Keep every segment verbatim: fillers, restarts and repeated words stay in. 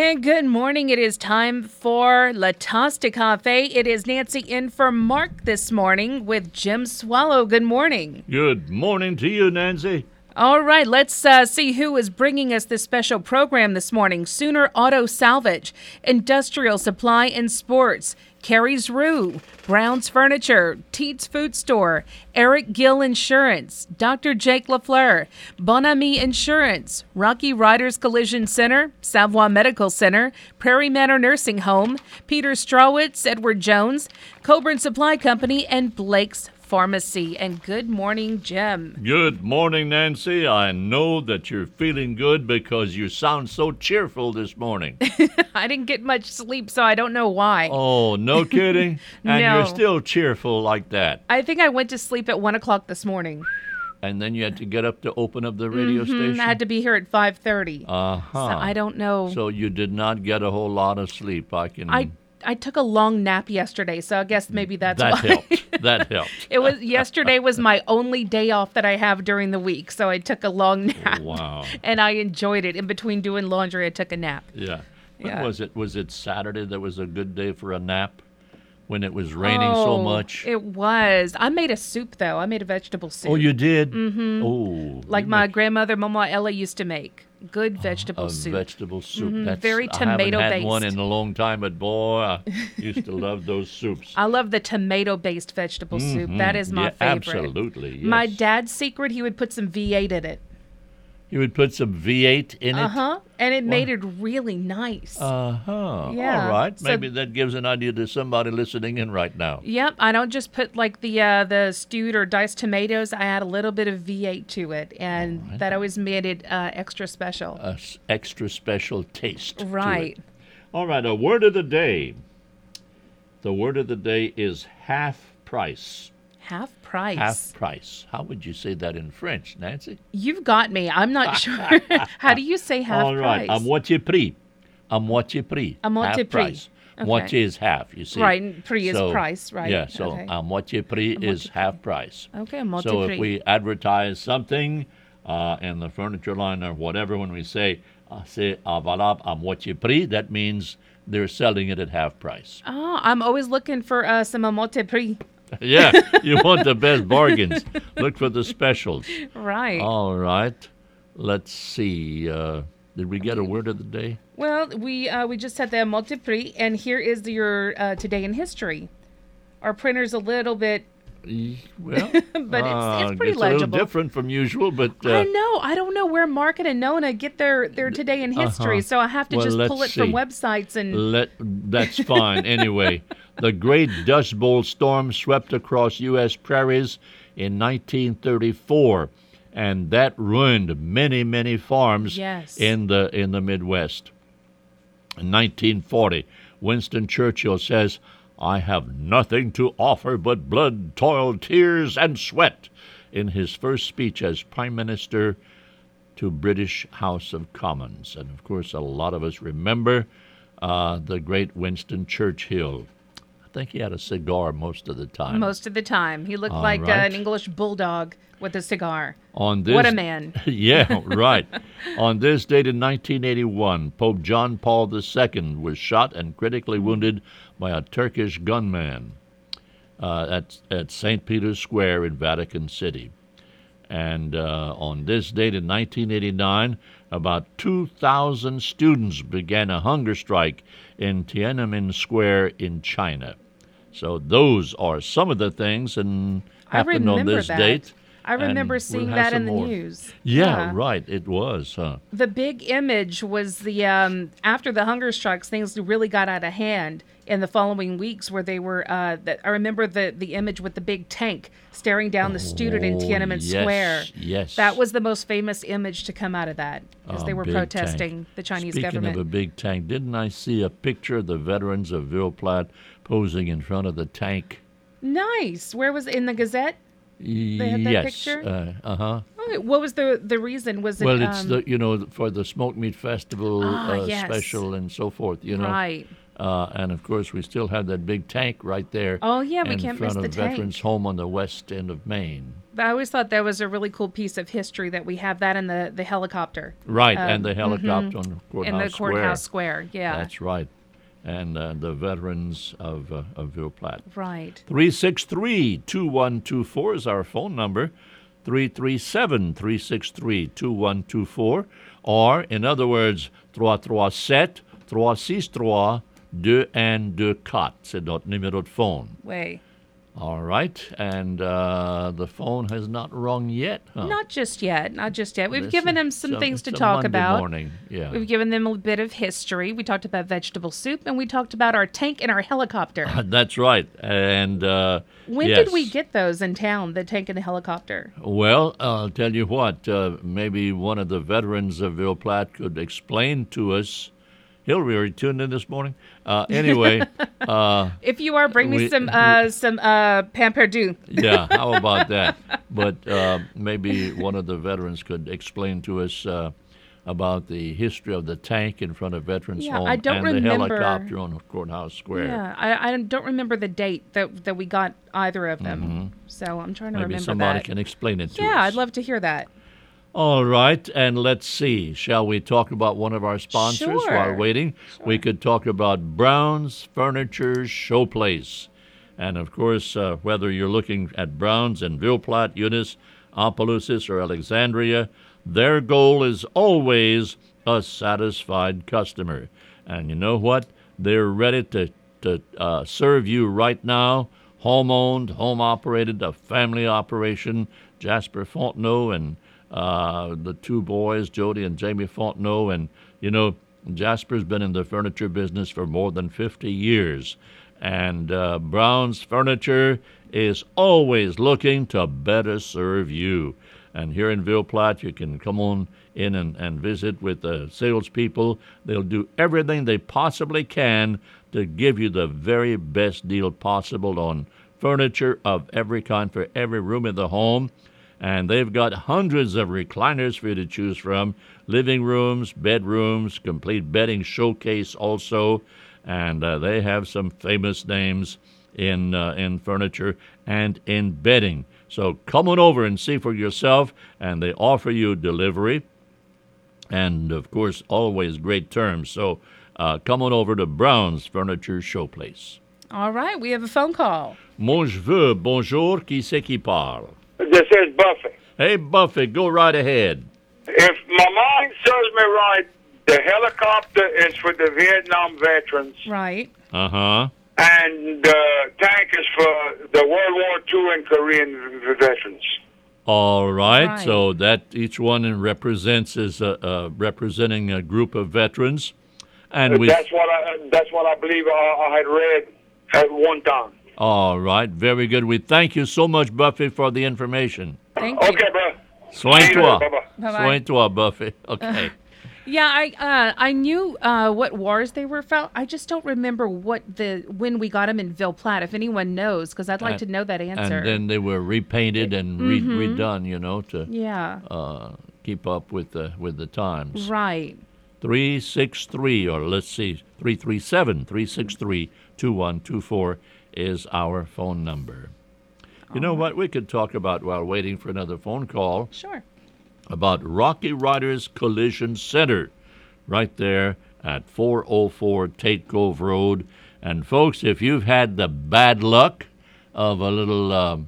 And good morning. It is time for La Tosta Cafe. It is Nancy in for Mark this morning with Jim Swallow. Good morning. Good morning to you, Nancy. All right, let's uh, see who is bringing us this special program this morning. Sooner Auto Salvage, Industrial Supply and Sports, Carrie's Rue, Brown's Furniture, Teets Food Store, Eric Gill Insurance, Doctor Jake LaFleur, Bon Ami Insurance, Rocky Riders Collision Center, Savoy Medical Center, Prairie Manor Nursing Home, Peter Strawitz, Edward Jones, Coburn Supply Company, and Blake's Pharmacy. And good morning, Jim. Good morning, Nancy. I know that you're feeling good because you sound so cheerful this morning. I didn't get much sleep, so I don't know why. Oh, no kidding? And No. you're still cheerful like that. I think I went to sleep at one o'clock this morning. And then you had to get up to open up the radio Mm-hmm. station? I had to be here at five thirty. Uh-huh. So I don't know. So you did not get a whole lot of sleep. I can... I I took a long nap yesterday, so I guess maybe that's that why. helped. That helped. It was yesterday was my only day off that I have during the week, so I took a long nap. Wow. And I enjoyed it. In between doing laundry, I took a nap. Yeah. When Yeah. was it? Was it Saturday that was a good day for a nap? When it was raining so Oh, much? It was. I made a soup though. I made a vegetable soup. Oh, you did? Mm-hmm. Oh. like you my make grandmother, Mama Ella, used to make. Good vegetable a soup. vegetable soup. Mhm, That's very I haven't had tomato-based. one in a long time, but boy, I used to love those soups. I love the tomato-based vegetable soup. That is my yeah, favorite. Absolutely. Yes. My dad's secret, he would put some V eight in it. You would put some V eight in it? Uh-huh. And it made it really nice. Uh-huh. Yeah. All right. So- Maybe that gives an idea to somebody listening in right now. Yep, I don't just put like the uh, the stewed or diced tomatoes. I add a little bit of V eight to it, and right. that always made it uh, extra special. A s- extra special taste. to Right. it. All right. A word of the day. The word of the day is half price. Half price. Half price. How would you say that in French, Nancy? You've got me. I'm not sure. How do you say half All right. price? À moitié prix. À moitié prix. À moitié half prix. price. Okay. Moitié is half, you see. Right, and prix is So, price, right? Yeah, so Okay. à moitié prix À is moitié half price. Okay, à moitié So prix. if we advertise something uh, in the furniture line or whatever, when we say uh, c'est à valable à moitié prix, that means they're selling it at half price. Oh, I'm always looking for uh, some à moitié prix. Yeah, you want the best bargains. Look for the specials. Right. All right. Let's see. Uh, did we get a word of the day? Well, we uh, we just had the à moitié prix, and here is your uh, today in history. Our printer's a little bit, E- Well, but it's, uh, it's pretty a little legible. different from usual, but I uh, know. I don't know where Market and Nona get their, their today in history, Uh-huh. so I have to Well, just pull it let's from see. websites and. let that's fine. Anyway, the Great Dust Bowl storm swept across U S prairies in nineteen thirty-four, and that ruined many, many farms Yes. in the in the Midwest. In nineteen forty, Winston Churchill says, "I have nothing to offer but blood, toil, tears, and sweat," in his first speech as Prime Minister to British House of Commons. And, of course, a lot of us remember uh, the great Winston Churchill. I think he had a cigar most of the time. Most of the time. He looked All like uh, right. an English bulldog with a cigar. On this, What a man. Yeah, right. On this date in nineteen eighty-one, Pope John Paul the Second was shot and critically wounded by a Turkish gunman uh, at, at Saint Peter's Square in Vatican City. And uh, on this date in nineteen eighty-nine, about two thousand students began a hunger strike in Tiananmen Square in China. So those are some of the things and I happened on remember this that. date. I remember and seeing we'll have that in some the more. news. Yeah, right. It was, huh? The big image was the um, after the hunger strikes, things really got out of hand in the following weeks, where they were. Uh, that I remember the the image with the big tank staring down the student in Oh, Tiananmen yes, Square. yes. That was the most famous image to come out of that, as A they were big protesting tank. the Chinese Speaking government. of a big tank, didn't I see a picture of the veterans of Ville Platte posing in front of the tank? Nice. Where was it? In the Gazette? They had that yes. picture? Uh huh. Oh, what was the the reason? Was it? Well, it's um, the you know for the Smoke Meat Festival Ah, uh, yes. special and so forth. You know. right. Uh, and of course, we still have that big tank right there. Oh, yeah, we in can't front miss of the tank. Veterans Home on the west end of Maine. I always thought that was a really cool piece of history that we have that in the, the helicopter. Right, Um, and the helicopter mhm. on the courthouse In the square. courthouse square, yeah. That's right. And uh, the veterans of, uh, of Ville Platte. Right. three six three, two one two four is our phone number. three three seven, three six three, two one two four. Or, in other words, trois trois sept, trois six trois, deux un deux quatre. C'est notre numéro de phone. Way. All right. And uh, the phone has not rung yet, huh? Not just yet. Not just yet. We've This given is- them some it's a- things to it's a talk Monday about. morning. Yeah. We've given them a bit of history. We talked about vegetable soup, and we talked about our tank and our helicopter. That's right. And uh, When yes. did we get those in town, the tank and the helicopter? Well, I'll tell you what. Uh, maybe one of the veterans of Ville Platte could explain to us. Hillary, are you tuned in this morning? Uh, anyway, uh, If you are, bring me we- some uh, some uh, pain perdu. yeah, how about that? But uh, maybe one of the veterans could explain to us uh, about the history of the tank in front of Veterans Yeah, Home I don't and remember- the helicopter on the courthouse square. Yeah, I, I don't remember the date that that we got either of them. So I'm trying to Mm-hmm. Maybe remember somebody that. can explain it to yeah, us. I'd love to hear that. All right, and let's see. Shall we talk about one of our sponsors Sure. while waiting? We could talk about Brown's Furniture Showplace. And of course, uh, whether you're looking at Brown's in Ville Platte, Eunice, Opelousas, or Alexandria, their goal is always a satisfied customer. And you know what? They're ready to, to uh, serve you right now. Home-owned, home-operated, a family operation. Jasper Fontenot and uh, the two boys, Jody and Jamie Fontenot. And, you know, Jasper's been in the furniture business for more than fifty years. And uh, Brown's Furniture is always looking to better serve you. And here in Ville Platte, you can come on in and, and visit with the salespeople. They'll do everything they possibly can to give you the very best deal possible on furniture of every kind for every room in the home. And they've got hundreds of recliners for you to choose from, living rooms, bedrooms, complete bedding showcase also. And uh, they have some famous names in uh, in furniture and in bedding. So come on over and see for yourself, and they offer you delivery. And, of course, always great terms. So uh, come on over to Brown's Furniture Showplace. All right, we have a phone call. Mon cheveu, bonjour, qui c'est qui parle? This is Buffy. Hey, Buffy, go right ahead. If my mind serves me right, the helicopter is for the Vietnam veterans, Right. Uh-huh. and the tank is for the World War Two and Korean v- veterans. All right. Right. So that each one represents is uh, uh, representing a group of veterans. And we That's what I. That's what I believe I, I had read at one time. All right. Very good. We thank you so much, Buffy, for the information. Thank you. Okay, bro. Soin toi. Bye-bye. Bye-bye. Soin toi, Buffy. Okay. Yeah, I uh, I knew uh, what wars they were from. I just don't remember what the when we got them in Ville Platte. If anyone knows, because I'd like And- to know that answer. And then they were repainted and re- redone, you know, to yeah, uh, keep up with the with the times. right. three six three, or let's see, three three seven, three six three, two one two four is our phone number. You know what? We could talk about, while waiting for another phone call, Sure. about Rocky Riders Collision Center right there at four oh four Tate Cove Road. And folks, if you've had the bad luck of a little um,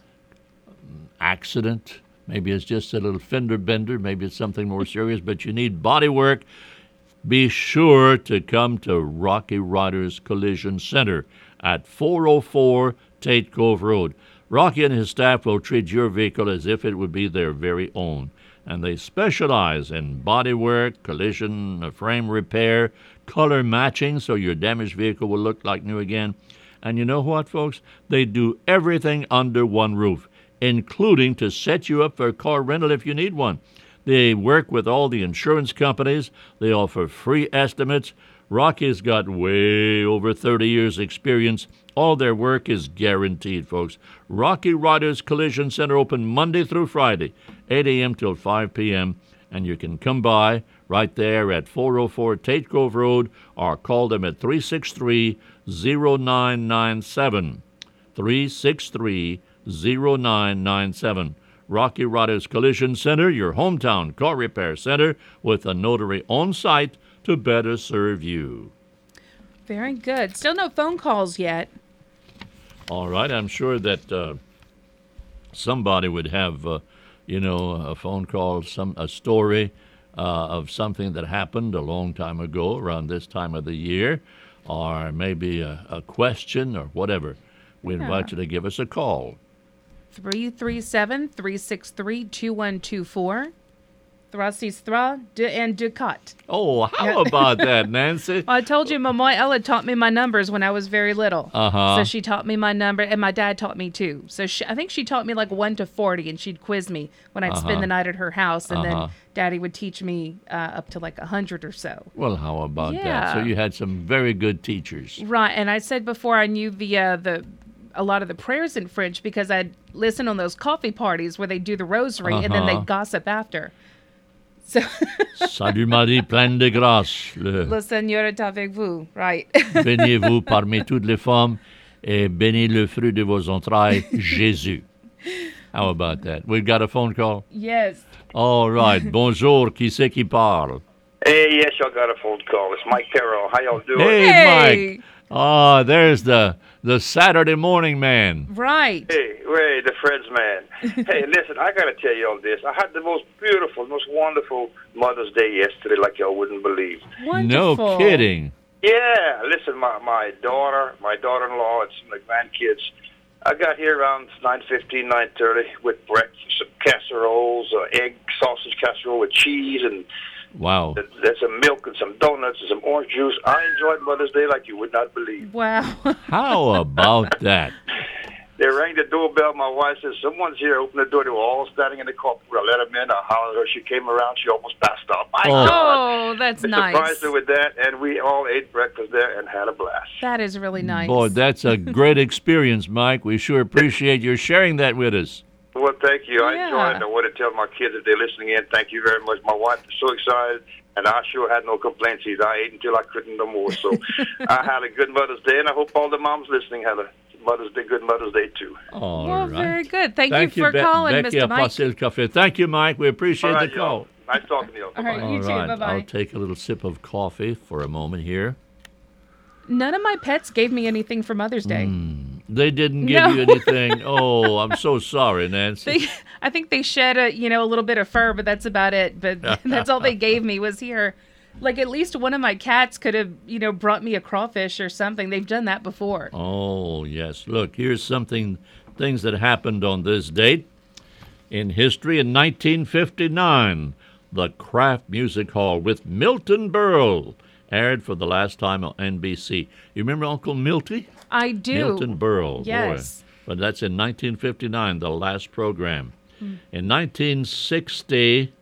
accident, maybe it's just a little fender bender, maybe it's something more serious, but you need body work, be sure to come to Rocky Riders Collision Center at four oh four Tate Cove Road. Rocky and his staff will treat your vehicle as if it would be their very own. And they specialize in body work, collision, uh, frame repair, color matching, so your damaged vehicle will look like new again. And you know what, folks? They do everything under one roof, including to set you up for a car rental if you need one. They work with all the insurance companies. They offer free estimates. Rocky's got way over thirty years experience. All their work is guaranteed, folks. Rocky Riders Collision Center open Monday through Friday, eight a.m. till five p.m., and you can come by right there at four oh four Tate Cove Road or call them at three six three, oh nine nine seven, three six three, oh nine nine seven. Rocky Riders Collision Center, your hometown car repair center, with a notary on site to better serve you. Very good. Still no phone calls yet. All right. I'm sure that uh, somebody would have, uh, you know, a phone call, some a story uh, of something that happened a long time ago around this time of the year, or maybe a, a question or whatever. We invite you to give us a call. three three seven, three six three, two one two four. Thrasistra de and Ducat. Oh, how about that, Nancy? I told you, Mama Ella taught me my numbers when I was very little. Uh-huh. So she taught me my number, and my dad taught me too. So she, I think she taught me like one to forty, and she'd quiz me when I'd Uh-huh. spend the night at her house, and Uh-huh. then Daddy would teach me uh, up to like a hundred or so. Well, how about that? Yeah. So you had some very good teachers. Right, and I said before I knew the uh, the a lot of the prayers in French because I'd listen on those coffee parties where they do the rosary and then they Uh-huh. gossip after. So, Salut Marie, pleine de grâce. Le, le Seigneur est avec vous, right? béniez-vous parmi toutes les femmes et bénis le fruit de vos entrailles, Jésus. How about that? We've got a phone call? Yes. All right. Bonjour. Qui c'est qui parle? Hey, yes, y'all got a phone call. It's Mike Carroll. How y'all doing? Hey, Hey. Mike. Oh, there's the the Saturday morning man. Right. Hey, Ray, the Fred's man. Hey, listen, I got to tell y'all this. I had the most beautiful, most wonderful Mother's Day yesterday, like y'all wouldn't believe. Wonderful. No kidding. Yeah, listen, my my daughter, my daughter-in-law, and some of the grandkids, I got here around nine fifteen, nine thirty with breakfast, some casseroles, uh, egg sausage casserole with cheese, and Wow. th- there's some milk and some donuts and some orange juice. I enjoyed Mother's Day like you would not believe. Wow. How about that? They rang the doorbell. My wife says, someone's here. Open the door. They were all standing in the carport. I let them in. I hollered her. She came around. She almost passed out. My Oh. God. Oh, that's They nice. surprised her with that, and we all ate breakfast there and had a blast. That is really nice. Boy, that's a great experience, Mike. We sure appreciate your sharing that with us. Well, thank you. I Yeah. enjoyed it. I want to tell my kids if they're listening in, thank you very much. My wife is so excited, and I sure had no complaints either. I ate until I couldn't no more. So I had a good Mother's Day, and I hope all the moms listening had a Mother's Day, good Mother's Day, too. All well, right. very good. Thank, Thank you for Be- calling, Becky Mister à Mike. passer le café. Thank you, Mike. We appreciate All right, the call. y'all. Nice talking to you. All right, Bye-bye. you All too. right. Bye-bye. I'll take a little sip of coffee for a moment here. None of my pets gave me anything for Mother's Day. They didn't give No. you anything. Oh, I'm so sorry, Nancy. They, I think they shed a you know a little bit of fur, but that's about it. But that's all they gave me was here. Like at least one of my cats could have you know brought me a crawfish or something. They've done that before. Oh, yes. Look, here's something, things that happened on this date in history. In nineteen fifty-nine, the Kraft Music Hall with Milton Berle aired for the last time on N B C. You remember Uncle Milty? I do. Milton Berle. Yes. Boy. But that's in nineteen fifty-nine, the last program. In nineteen sixty,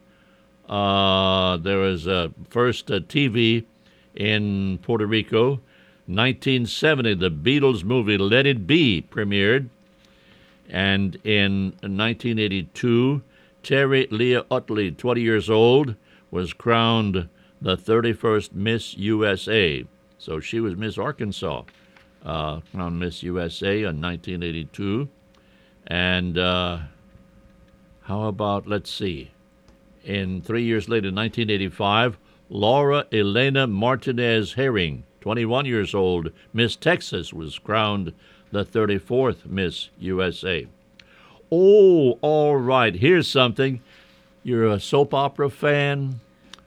uh, there was a first uh, T V in Puerto Rico. nineteen seventy, the Beatles movie Let It Be premiered. And in nineteen eighty-two, Terry Leah Utley, twenty years old, was crowned the thirty-first Miss U S A. So she was Miss Arkansas, uh, crowned Miss U S A in nineteen eighty-two. And uh, how about, let's see, in three years later, nineteen eighty-five, Laura Elena Martinez Herring, twenty-one years old, Miss Texas, was crowned the thirty-fourth Miss U S A. Oh, all right. Here's something. You're a soap opera fan?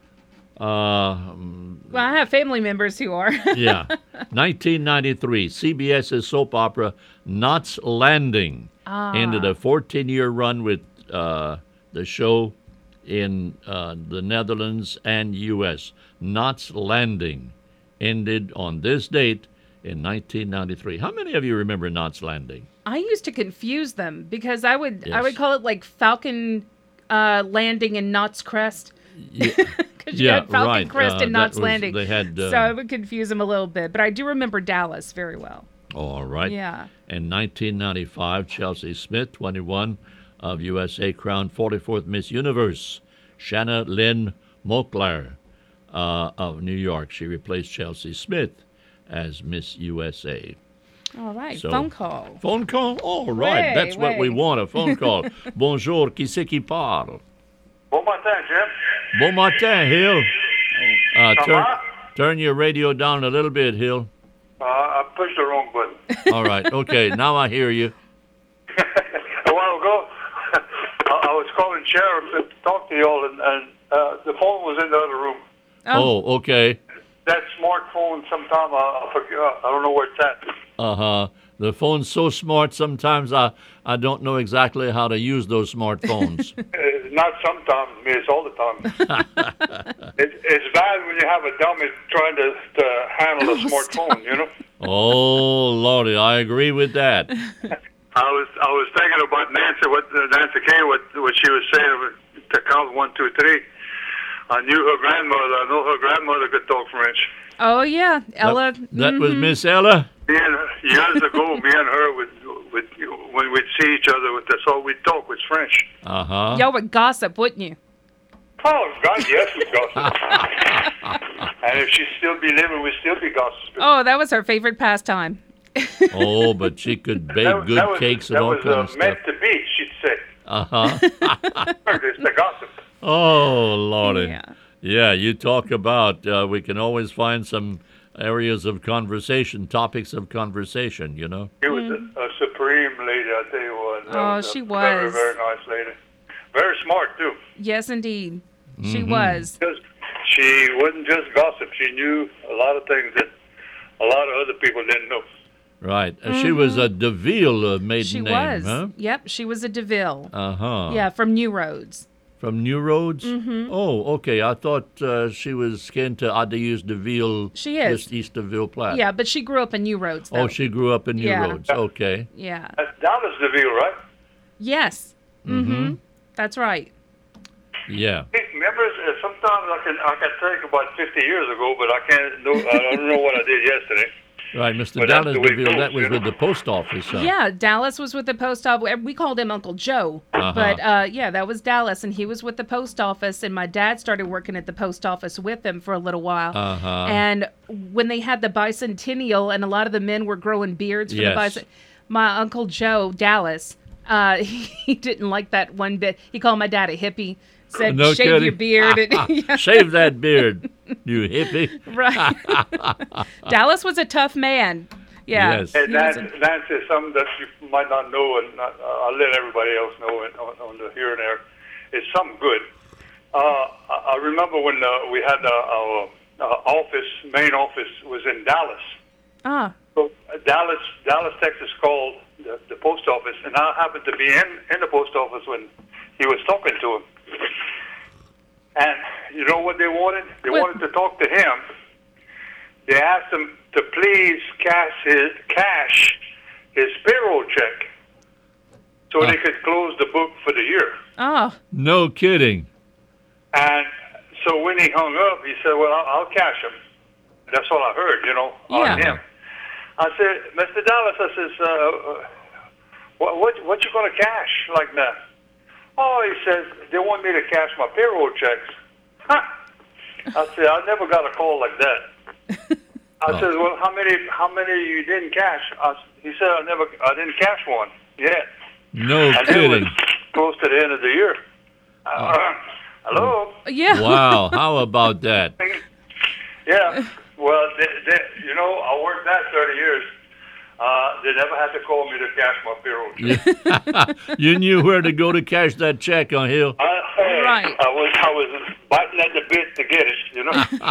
Uh, Well, I have family members who are. yeah. nineteen ninety-three, CBS's soap opera Knots Landing ended a fourteen-year run with uh, the show in uh, the Netherlands and U S Knots Landing ended on this date in nineteen ninety-three. How many of you remember Knots Landing? I used to confuse them because I would I Yes. would call it like Falcon uh, Landing and Knots Crest. Yeah, Because you Yeah, had Falcon right. Crest Uh, and that Knots was- Landing. they had, uh, so I would confuse them a little bit. But I do remember Dallas very well. all right. Yeah. In nineteen ninety-five, Chelsea Smith, twenty-one, of U S A, crowned forty-fourth Miss Universe. Shanna Lynn Moakler uh, of New York. She replaced Chelsea Smith as Miss U S A. All right, So- phone call. Phone call? All right, Ouais, that's what we ouais. want, a phone call. Bonjour, qui c'est qui parle? Bon matin, Jim. Bon matin, Hill. Uh, Ça turn, va? turn your radio down a little bit, Hill. Uh, I pushed the wrong button. All right, okay, now I hear you. A while ago, I, I was calling Sharon to talk to y'all, and, and uh, the phone was in the other room. Oh, okay. That smartphone, sometime I, I forget. I don't know where it's at. Uh-huh. The phone's so smart, sometimes I, I don't know exactly how to use those smartphones. It's not sometimes, me. It's all the time. it, it's bad when you have a dummy trying to, to handle a Oh, smartphone. You know. Oh, Lordy, I agree with that. I was I was thinking about Nancy, what uh, Nancy Kay, what what she was saying to count one, two, three. I knew her grandmother. I know her grandmother could talk French. Oh, yeah. Ella. That, that was Miss Ella? Me and her, years ago, me and her would would when we'd see each other, with that's all we'd talk was French. Uh-huh. Y'all would gossip, wouldn't you? Oh God, yes, we gossip. And if she'd still be living, we'd still be gossiping. Oh, that was her favorite pastime. Oh, but she could bake That was- good that was, cakes and that all was, kinds uh, of stuff. meant to be, she'd say. Uh-huh. It's the gossip. Oh, Lordy. Yeah. Yeah, you talk about, uh, we can always find some areas of conversation, topics of conversation, you know? She was a, a supreme lady, I tell you what. That Oh, was a she Very, was. very nice lady. Very smart, too. Yes, indeed. She Mhm. was. Because she wasn't just gossip. She knew a lot of things that a lot of other people didn't know. Right. Uh, She was a DeVille uh, maiden She name, was. huh? Yep, she was a DeVille. Uh-huh. Yeah, from New Roads. From New Roads? Mm-hmm. Oh, okay. I thought uh, she was kin to Adaeus DeVille. She is. Just east of Ville Platte. Yeah, but she grew up in New Roads, though. Oh, she grew up in New Yeah. Roads. Okay. Yeah. That's Dallas DeVille, right? Yes. Mm-hmm. That's right. Yeah. Hey, remember, uh, sometimes I can I can think about fifty years ago, but I can't. Know, I don't know what I did yesterday. Right, Mister But that's Dallas the way it DeVille, goes, that was you with know. the post office. Huh? Yeah, Dallas was with the post office. We called him Uncle Joe. Uh-huh. But, uh, yeah, that was Dallas, and he was with the post office, and my dad started working at the post office with him for a little while. Uh-huh. And when they had the bicentennial, and a lot of the men were growing beards for Yes. the bicentennial, my Uncle Joe, Dallas, uh, he didn't like that one bit. He called my dad a hippie, said, No shave kidding. your beard. And, yeah, Shave that beard, you hippie. right. Dallas was a tough man. Yeah. Yes. And he was Nancy, a- Nancy, something that you might not know, and not, uh, I'll let everybody else know it on, on the here and there. It's something good. Uh, I I remember when uh, we had uh, our uh, office, main office, was in Dallas. Ah, So uh, Dallas, Dallas, Texas called the, the post office, and I happened to be in, in the post office when he was talking to him. And you know what they wanted? They What? wanted to talk to him. They asked him to please cash his cash his payroll check so Ah. they could close the book for the year. oh, No kidding. And so when he hung up, he said, "Well, I'll, I'll cash him." That's all I heard, you know, on Yeah. him. I said, "Mister Dallas," I says, uh, uh, "What what what you gonna cash like that?" Oh, he says, "They want me to cash my payroll checks." Huh. I said, "I never got a call like that." I Oh. said, "Well, how many how many you didn't cash?" I, s- he said, "I never I didn't cash one yet." No And it was kidding. close to the end of the year. Uh, hello. yeah. Wow, how about that? Yeah. Well, they, they, you know, I worked that thirty years. Uh, they never had to call me to cash my payroll. check. You knew where to go to cash that check on Hill. I, hey, Right. I was I was biting at the bit to get it, you know.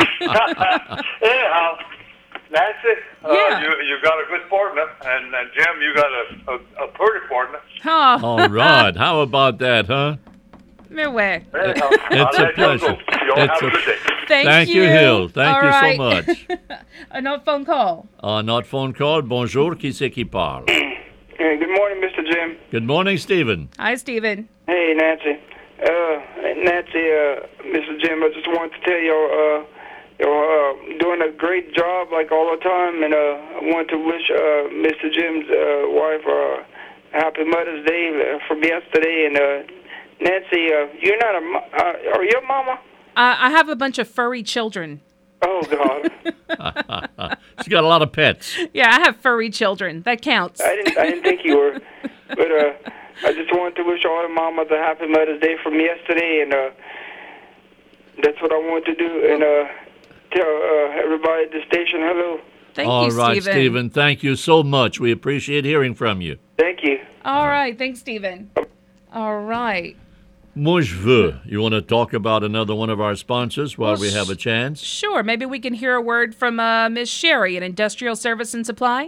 Anyhow, Nancy, uh, Yeah. you you got a good partner, and, and Jim, you got a, a, a pretty partner. Oh, All right, how about that, huh? no way. Anyhow, It's I'll a let y'all pleasure. go. Y'all It's have a a- good day. Thank, Thank you, Hill. Thank All you right. so much. Another phone call. Uh, not phone call. Bonjour, qui c'est qui parle? Hey, good morning, Mister Jim. Good morning, Stephen. Hi, Stephen. Hey, Nancy. Uh, Nancy, uh, Mister Jim, I just wanted to tell you, uh, you're uh, doing a great job, like all the time, and uh, I want to wish uh, Mister Jim's uh, wife uh, happy Mother's Day uh, from yesterday. And uh, Nancy, uh, you're not a, mo- uh, are you a mama? Uh, I have a bunch of furry children. Oh, God. She's got a lot of pets. Yeah, I have furry children. That counts. I didn't, I didn't think you were. But uh, I just wanted to wish all the mamas a happy Mother's Day from yesterday, and uh, that's what I wanted to do. And uh, tell uh, everybody at the station hello. Thank All you, right, Stephen. Stephen. Thank you so much. We appreciate hearing from you. Thank you. All right. Thanks, Stephen. All right. Moi je veux. You want to talk about another one of our sponsors while Well, we have a chance? Sure. Maybe we can hear a word from uh, Miss Sherry in Industrial Service and Supply.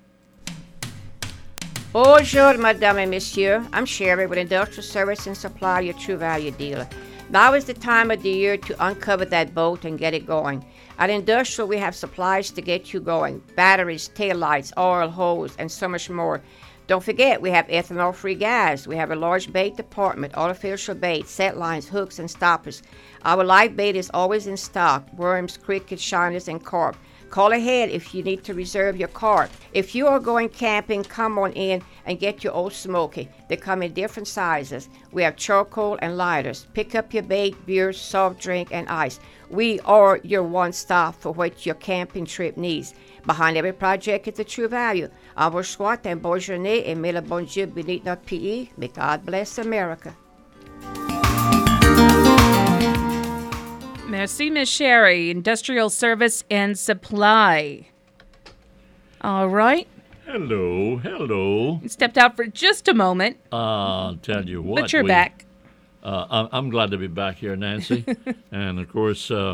Bonjour, madame and monsieur. I'm Sherry with Industrial Service and Supply, your True Value dealer. Now is the time of the year to uncover that boat and get it going. At Industrial, we have supplies to get you going. Batteries, taillights, oil, hose, and so much more. Don't forget, we have ethanol-free gas. We have a large bait department, artificial bait, set lines, hooks, and stoppers. Our live bait is always in stock. Worms, crickets, shiners, and carp. Call ahead if you need to reserve your carp. If you are going camping, come on in and get your Old Smoky. They come in different sizes. We have charcoal and lighters. Pick up your bait, beer, soft drink, and ice. We are your one-stop for what your camping trip needs. Behind every project is a True Value. Envoie squat and bonne journée et mais le bon Dieu bénisse notre pays. May God bless America. Merci, Miss Sherry, Industrial Service and Supply. All right. Hello, hello. You stepped out for just a moment, I'll tell you what. but you're we- back. Uh, I'm, I'm glad to be back here, Nancy. And, of course, uh,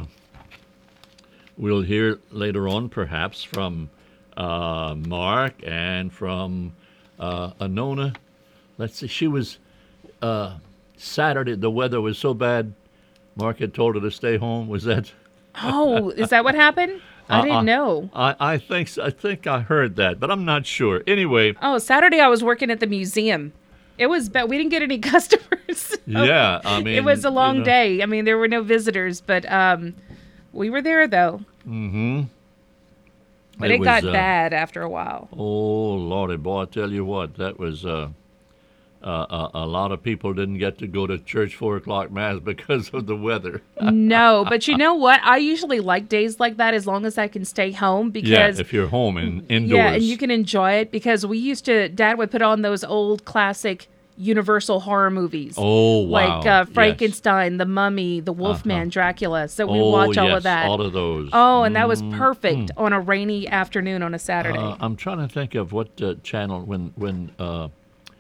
we'll hear later on, perhaps, from uh, Mark and from uh, Anona. Let's see, she was, uh, Saturday, the weather was so bad, Mark had told her to stay home. Was that? Oh, is that what happened? I Uh, didn't uh, know. I, I think so- I think I heard that, but I'm not sure. Anyway, Oh, Saturday I was working at the museum. It was bad. We didn't get any customers. yeah, I mean, It was a you long know. day. I mean, there were no visitors, but um, we were there, though. Mm-hmm. But it, got was, uh, bad after a while. Oh, Lordy, boy, I tell you what, that was, uh, uh, a, a lot of people didn't get to go to church four o'clock mass because of the weather. No, but you know what? I usually like days like that as long as I can stay home Yeah, because if you're home and indoors. yeah, and you can enjoy it because we used to. Dad would put on those old classic Universal horror movies. Oh, wow. Like uh, Yes. Frankenstein, The Mummy, The Wolfman, Uh-huh. Dracula. So we Oh, watch all yes, of that. all of those. Oh, and that was perfect on a rainy afternoon on a Saturday. Uh, I'm trying to think of what uh, channel when when uh,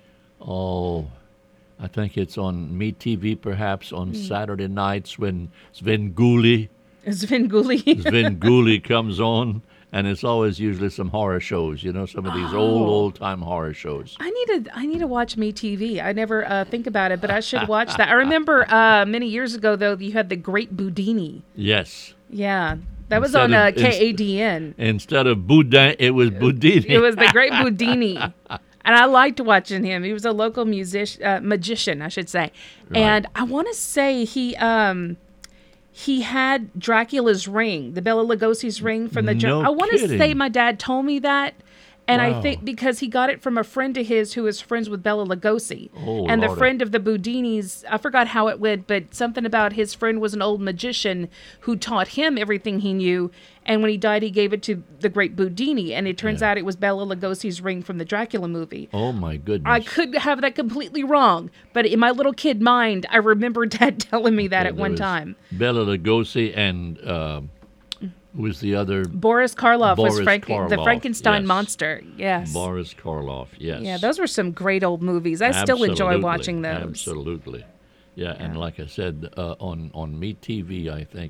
oh, I think it's on Me T V perhaps on Hmm. Saturday nights when Svengoolie Svengoolie. Svengoolie comes on, and it's always usually some horror shows. You know, some of these old Oh. old time horror shows. I need to I need to watch Me T V. I never uh, think about it, but I should watch that. I remember uh, many years ago though you had the Great Boudini. Yes. Yeah, that was Instead on uh, of- K A D N. Instead of Boudin, it was Boudini. It was the Great Boudini. And I liked watching him. He was a local music uh, magician, I should say. Right. And I want to say he um he had Dracula's ring, the Bela Lugosi's ring from the. No I want to kidding. say my dad told me that. And I Wow. think because he got it from a friend of his who was friends with Bela Lugosi. Oh, and the Lordy. friend of the Boudinis, I forgot how it went, but something about his friend was an old magician who taught him everything he knew. And when he died, he gave it to the Great Boudini. And it turns Yeah. out it was Bela Lugosi's ring from the Dracula movie. Oh my goodness. I could have that completely wrong, but in my little kid mind, I remember Dad telling me that Okay, at there one was time. Bela Lugosi and uh, who was the other? Boris Karloff was Boris Frank- the Karloff, Frankenstein yes. monster. Yes. Boris Karloff. Yes. Yeah, those were some great old movies. I still enjoy Absolutely, watching those. Absolutely. Yeah, and like I said, uh, on on Me T V, I think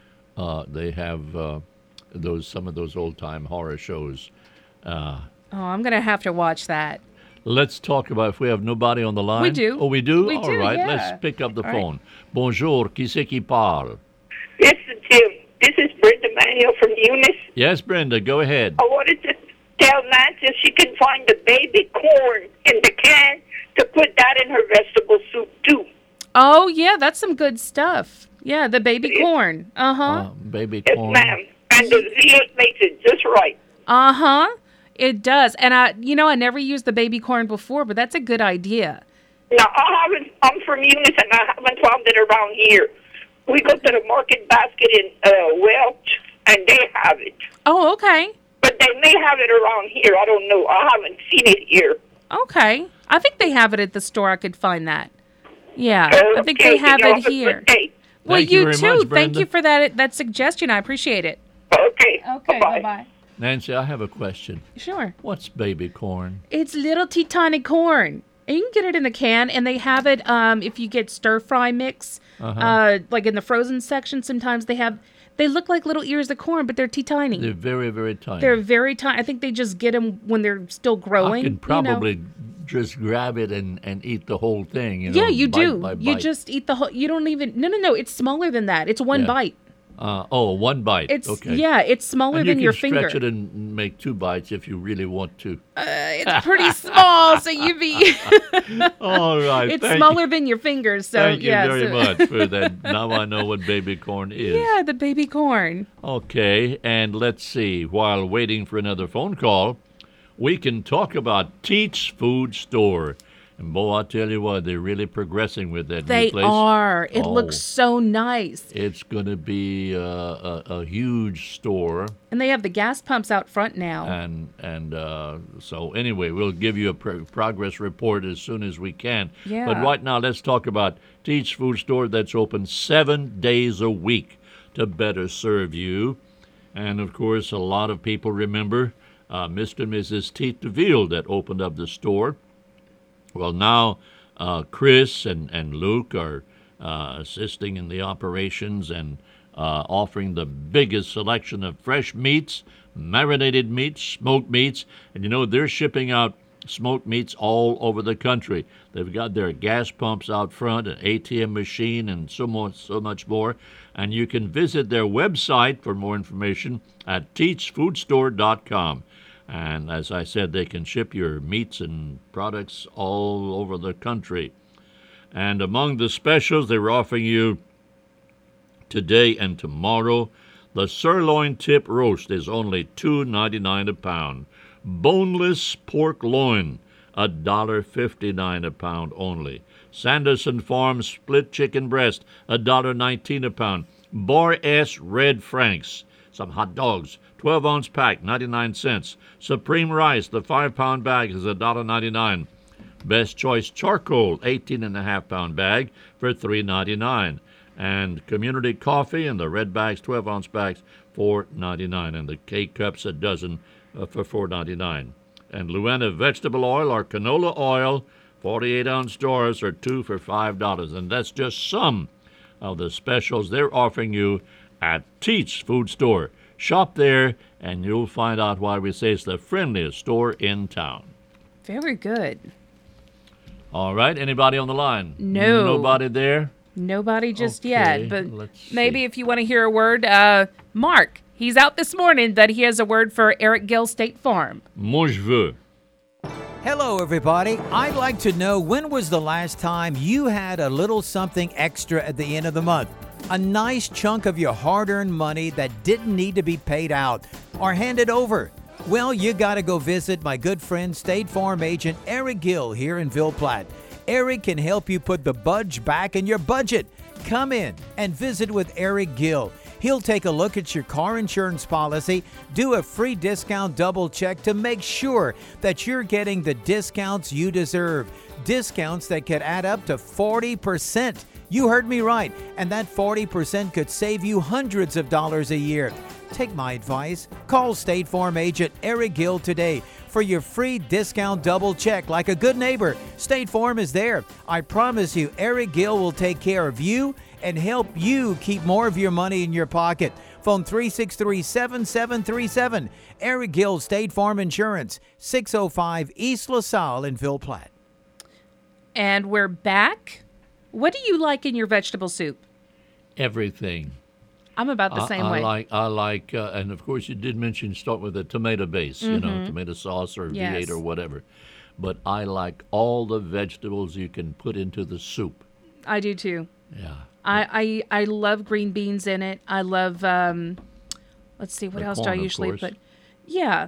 uh, they have uh, those some of those old time horror shows. Uh, Oh, I'm going to have to watch that. let's talk about if we have nobody on the line. We do. Oh, we do. We All do, right. yeah. Let's pick up the All right. phone. Bonjour. Qui c'est qui parle? Listen, Jim, this is Brenda Manuel from Eunice. Yes, Brenda. Go ahead. I wanted to tell Nancy if she can find the baby corn in the can to put that in her vegetable soup, too. Oh, yeah, that's some good stuff. Yeah, the baby corn. Uh-huh. Uh, baby Yes, corn. ma'am. And the zeal makes it just right. Uh-huh. It does. And I you know, I never used the baby corn before, but that's a good idea. Now, I haven't, I'm from Eunice, and I haven't found it around here. We go to the market basket in uh, Welch, and they have it. Oh, okay. But they may have it around here. I don't know. I haven't seen it here. Okay. I think they have it at the store. I could find that. Yeah, I think Okay, they have y'all it a good here. day. Well, Thank you you very too. much, Thank Brenda. you for that that suggestion. I appreciate it. Okay. Okay, Bye-bye. bye-bye. Nancy, I have a question. Sure. What's baby corn? It's little Teutonic corn. And you can get it in a can, and they have it um, if you get stir fry mix, Uh-huh. uh, like in the frozen section. Sometimes they have, they look like little ears of corn, but they're teeny. They're very, very tiny. They're very tiny. I think they just get them when they're still growing. I can you know. probably just grab it and, and eat the whole thing. You know, Yeah, you bite do. by You bite. just eat the whole. You don't even. No, no, no. It's smaller than that. It's one Yeah. bite. Uh, oh, one bite. It's okay. yeah. It's smaller And than you your can finger. stretch it and make two bites if you really want to. Uh, it's pretty small, so you be. All right. It's thank smaller You. than your fingers, so Thank you yeah. very so- much for that. Now I know what baby corn is. Yeah, the baby corn. Okay, and let's see. While waiting for another phone call, we can talk about Teats Food Store. And boy, I tell you what, they're really progressing with that new They place. are. It Oh. looks so nice. It's going to be uh, a, a huge store, And they have the gas pumps out front now. and and uh, so anyway, we'll give you a pro- progress report as soon as we can. Yeah. But right now, let's talk about Teats Food Store that's open seven days a week to better serve you. And of course, a lot of people remember uh, Mister and Missus Teat DeVille that opened up the store. Well, now uh, Chris and, and Luke are uh, assisting in the operations and uh, offering the biggest selection of fresh meats, marinated meats, smoked meats. And you know, they're shipping out smoked meats all over the country. They've got their gas pumps out front, an A T M machine, and so much, so much more. And you can visit their website for more information at teats food store dot com. And as I said, they can ship your meats and products all over the country. And among the specials they're offering you today and tomorrow, the sirloin tip roast is only two ninety-nine a pound. Boneless pork loin, one dollar fifty-nine a pound only. Sanderson Farms split chicken breast, one dollar nineteen a pound. Bar S Red Franks, some hot dogs, twelve ounce pack, ninety-nine cents. Supreme Rice, the five pound bag is one dollar ninety-nine. Best Choice Charcoal, eighteen and a half pound bag for three ninety-nine. And Community Coffee and the red bags, twelve ounce bags, four ninety-nine. And the K-Cups, a dozen uh, for four ninety-nine. And Luana Vegetable Oil or Canola Oil, forty-eight ounce jars are two for five dollars. And that's just some of the specials they're offering you at Teats Food Store. Shop there, and you'll find out why we say it's the friendliest store in town. Very good. All right, anybody on the line? No. Nobody there? Nobody just Okay, yet, but let's maybe see. if you want to hear a word, uh, Mark, he's out this morning that he has a word for Eric Gill State Farm. Moi je veux. Hello, everybody. I'd like to know, when was the last time you had a little something extra at the end of the month? A nice chunk of your hard-earned money that didn't need to be paid out or handed over. Well, you got to go visit my good friend State Farm agent Eric Gill here in Ville Platte. Eric can help you put the budge back in your budget. Come in and visit with Eric Gill. He'll take a look at your car insurance policy, do a free discount double check to make sure that you're getting the discounts you deserve. Discounts that could add up to forty percent. You heard me right, and that forty percent could save you hundreds of dollars a year. Take my advice. Call State Farm agent Eric Gill today for your free discount double check. Like a good neighbor, State Farm is there. I promise you, Eric Gill will take care of you and help you keep more of your money in your pocket. Phone three six three, seven seven three seven. Eric Gill, State Farm Insurance, six oh five East LaSalle in Ville Platte. And we're back. What do you like in your vegetable soup? Everything. I'm about the I, same I way. like, I like, uh, and of course you did mention start with a tomato base, you know, tomato sauce or Yes. V eight or whatever. But I like all the vegetables you can put into the soup. I do too. Yeah. I, I I love green beans in it. I love um let's see, what The else do corn, I of usually course. put? Yeah.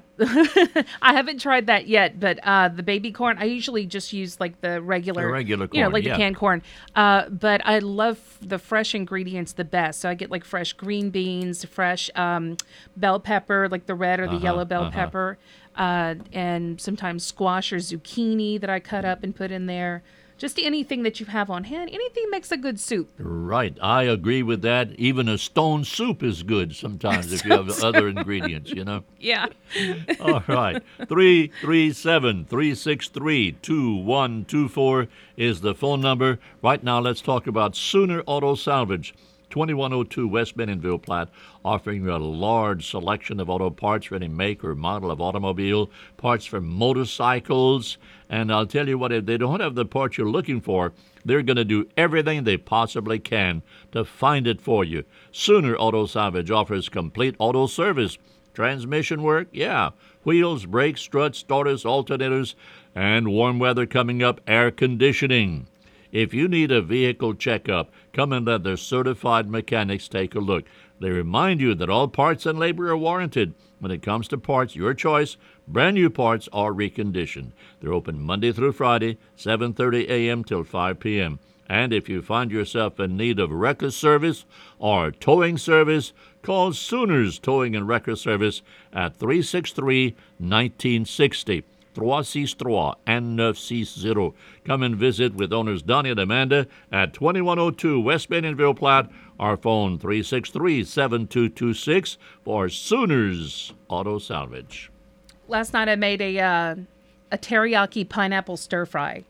I haven't tried that yet, but uh, the baby corn, I usually just use like the regular, The regular you know, corn, like yeah. the canned corn. Uh, but I love the fresh ingredients the best. So I get like fresh green beans, fresh um, bell pepper, like the red or the Uh-huh, yellow bell uh-huh. pepper, uh, and sometimes squash or zucchini that I cut up and put in there. Just anything that you have on hand. Anything makes a good soup. Right. I agree with that. Even a stone soup is good sometimes if you have other ingredients, you know. Yeah. All right. three three seven, three six three, two one two four is the phone number. Right now, let's talk about Sooner Auto Salvage. twenty-one oh two West Bentonville Platte, offering you a large selection of auto parts for any make or model of automobile, parts for motorcycles. And I'll tell you what, if they don't have the part you're looking for, they're going to do everything they possibly can to find it for you. Sooner Auto Salvage offers complete auto service. Transmission work, yeah. Wheels, brakes, struts, starters, alternators, and warm weather coming up, air conditioning. If you need a vehicle checkup, come and let their certified mechanics take a look. They remind you that all parts and labor are warranted. When it comes to parts, your choice, brand new parts are reconditioned. They're open Monday through Friday, seven thirty a.m. till five p.m. And if you find yourself in need of wrecker service or towing service, call Sooners Towing and Wrecker Service at three six three, one nine six zero. three six three and nine six zero. Come and visit with owners Donnie and Amanda at twenty-one oh two West Bentonville Platte. Our phone three six three, seven two two six for Sooners Auto Salvage. Last night I made a uh, a teriyaki pineapple stir fry.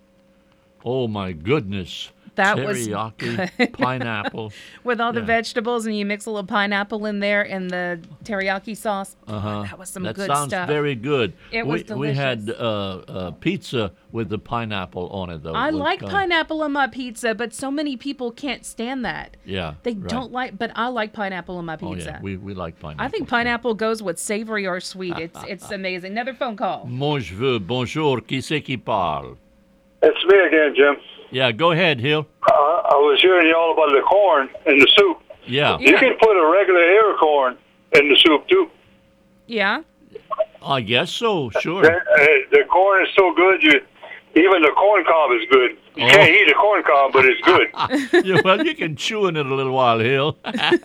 Oh my goodness. That was teriyaki, pineapple. With all the Yeah. vegetables, and you mix a little pineapple in there and the teriyaki sauce. Uh-huh. That was some that good sounds stuff. very good. It we, was We had delicious. uh, uh, pizza with the pineapple on it, though. I With, like uh, pineapple on my pizza, but so many people can't stand that. Yeah. They right. don't like, but I like pineapple on my Oh, pizza. yeah. We, we like pineapple. I think pineapple goes with savory or sweet. It's it's amazing. Another phone call. Mon cheveux, bonjour, qui c'est qui parle? It's me again, Jim. Yeah, go ahead, Hill. Uh, I was hearing you all about the corn in the soup. Yeah. You Yeah. can put a regular ear corn in the soup, too. Yeah. I guess so, sure. The, uh, the corn is so good, you even the corn cob is good. You Oh. can't eat a corn cob, but it's good. Yeah, well, you can chew in it a little while, Hill.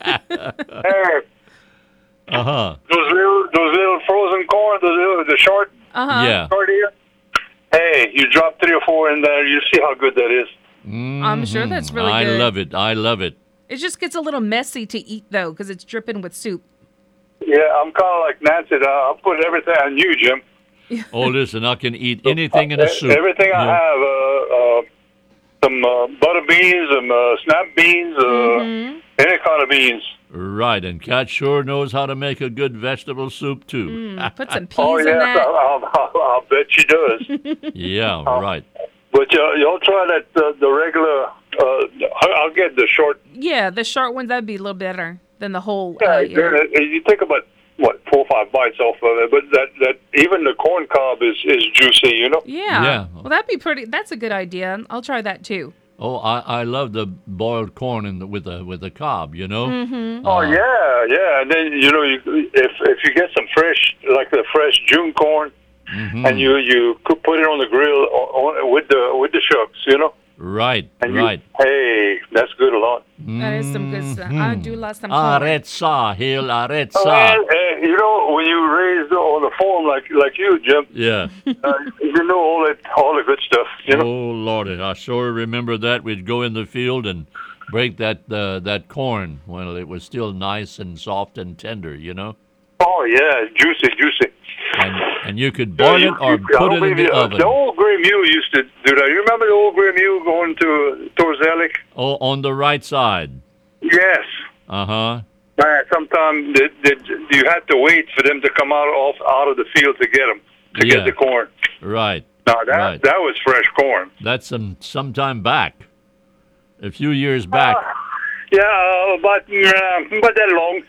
Hey, Uh-huh. those little, those little frozen corn, the little, the short, Uh huh. Yeah. short ear. Hey, you drop three or four in there, you see how good that is. I'm sure that's really I good. love it. I love it. It just gets a little messy to eat though, because it's dripping with soup. Yeah, I'm kind of like Nancy. uh, I'll put everything on you, Jim. Oh, listen, I can eat anything in a Uh, soup. Everything I Yeah. have, uh, uh, some uh, butter beans, some uh, snap beans, uh, Mm-hmm. any kind of beans. Right, and Kat sure knows how to make a good vegetable soup, too. Mm, put some peas Oh, in yes, that. I'll, I'll, I'll bet she does. Yeah, Oh. right. But uh, you'll try that, uh, the regular, uh, I- I'll get the short. Yeah, the short ones that'd be a little better than the whole. Yeah, Uh, you're gonna- you take about, what, four or five bites off of it, but that, that even the corn cob is, is juicy, you know? yeah. Yeah. Well, that'd be pretty. That's a good idea. I'll try that too. Oh, I, I love the boiled corn in the, with the with the cob, you know? Mm-hmm. Oh, yeah, yeah. And then, you know, you, if if you get some fresh, like the fresh June corn, Mhm. and you you could put it on the grill on, on, with the with the shucks, you know. Right, And you- right. hey, that's good a lot. That is some good stuff. I do love some Ah, corn. Arezza, Hill, Arezza. Well, uh, you know, when you raised on the farm like like you, Jim, Yeah. uh, you know all that all the good stuff. You know. Oh, Lordy, I sure remember that. We'd go in the field and break that uh, that corn when it was still nice and soft and tender, you know? Oh yeah, juicy, juicy. And and you could boil You- it or you- I put don't it in believe the you- uh, oven. The old gray mule used to do that. You remember the old gray mule going to towards Alec? Oh, on the right side. Yes. Uh-huh. Man, sometimes they, they, you had to wait for them to come out off out of the field to get them to Yeah. get the corn. Right. Now that Right. that was fresh corn. That's some some time back. A few years back. Yeah, uh, about uh, about that long.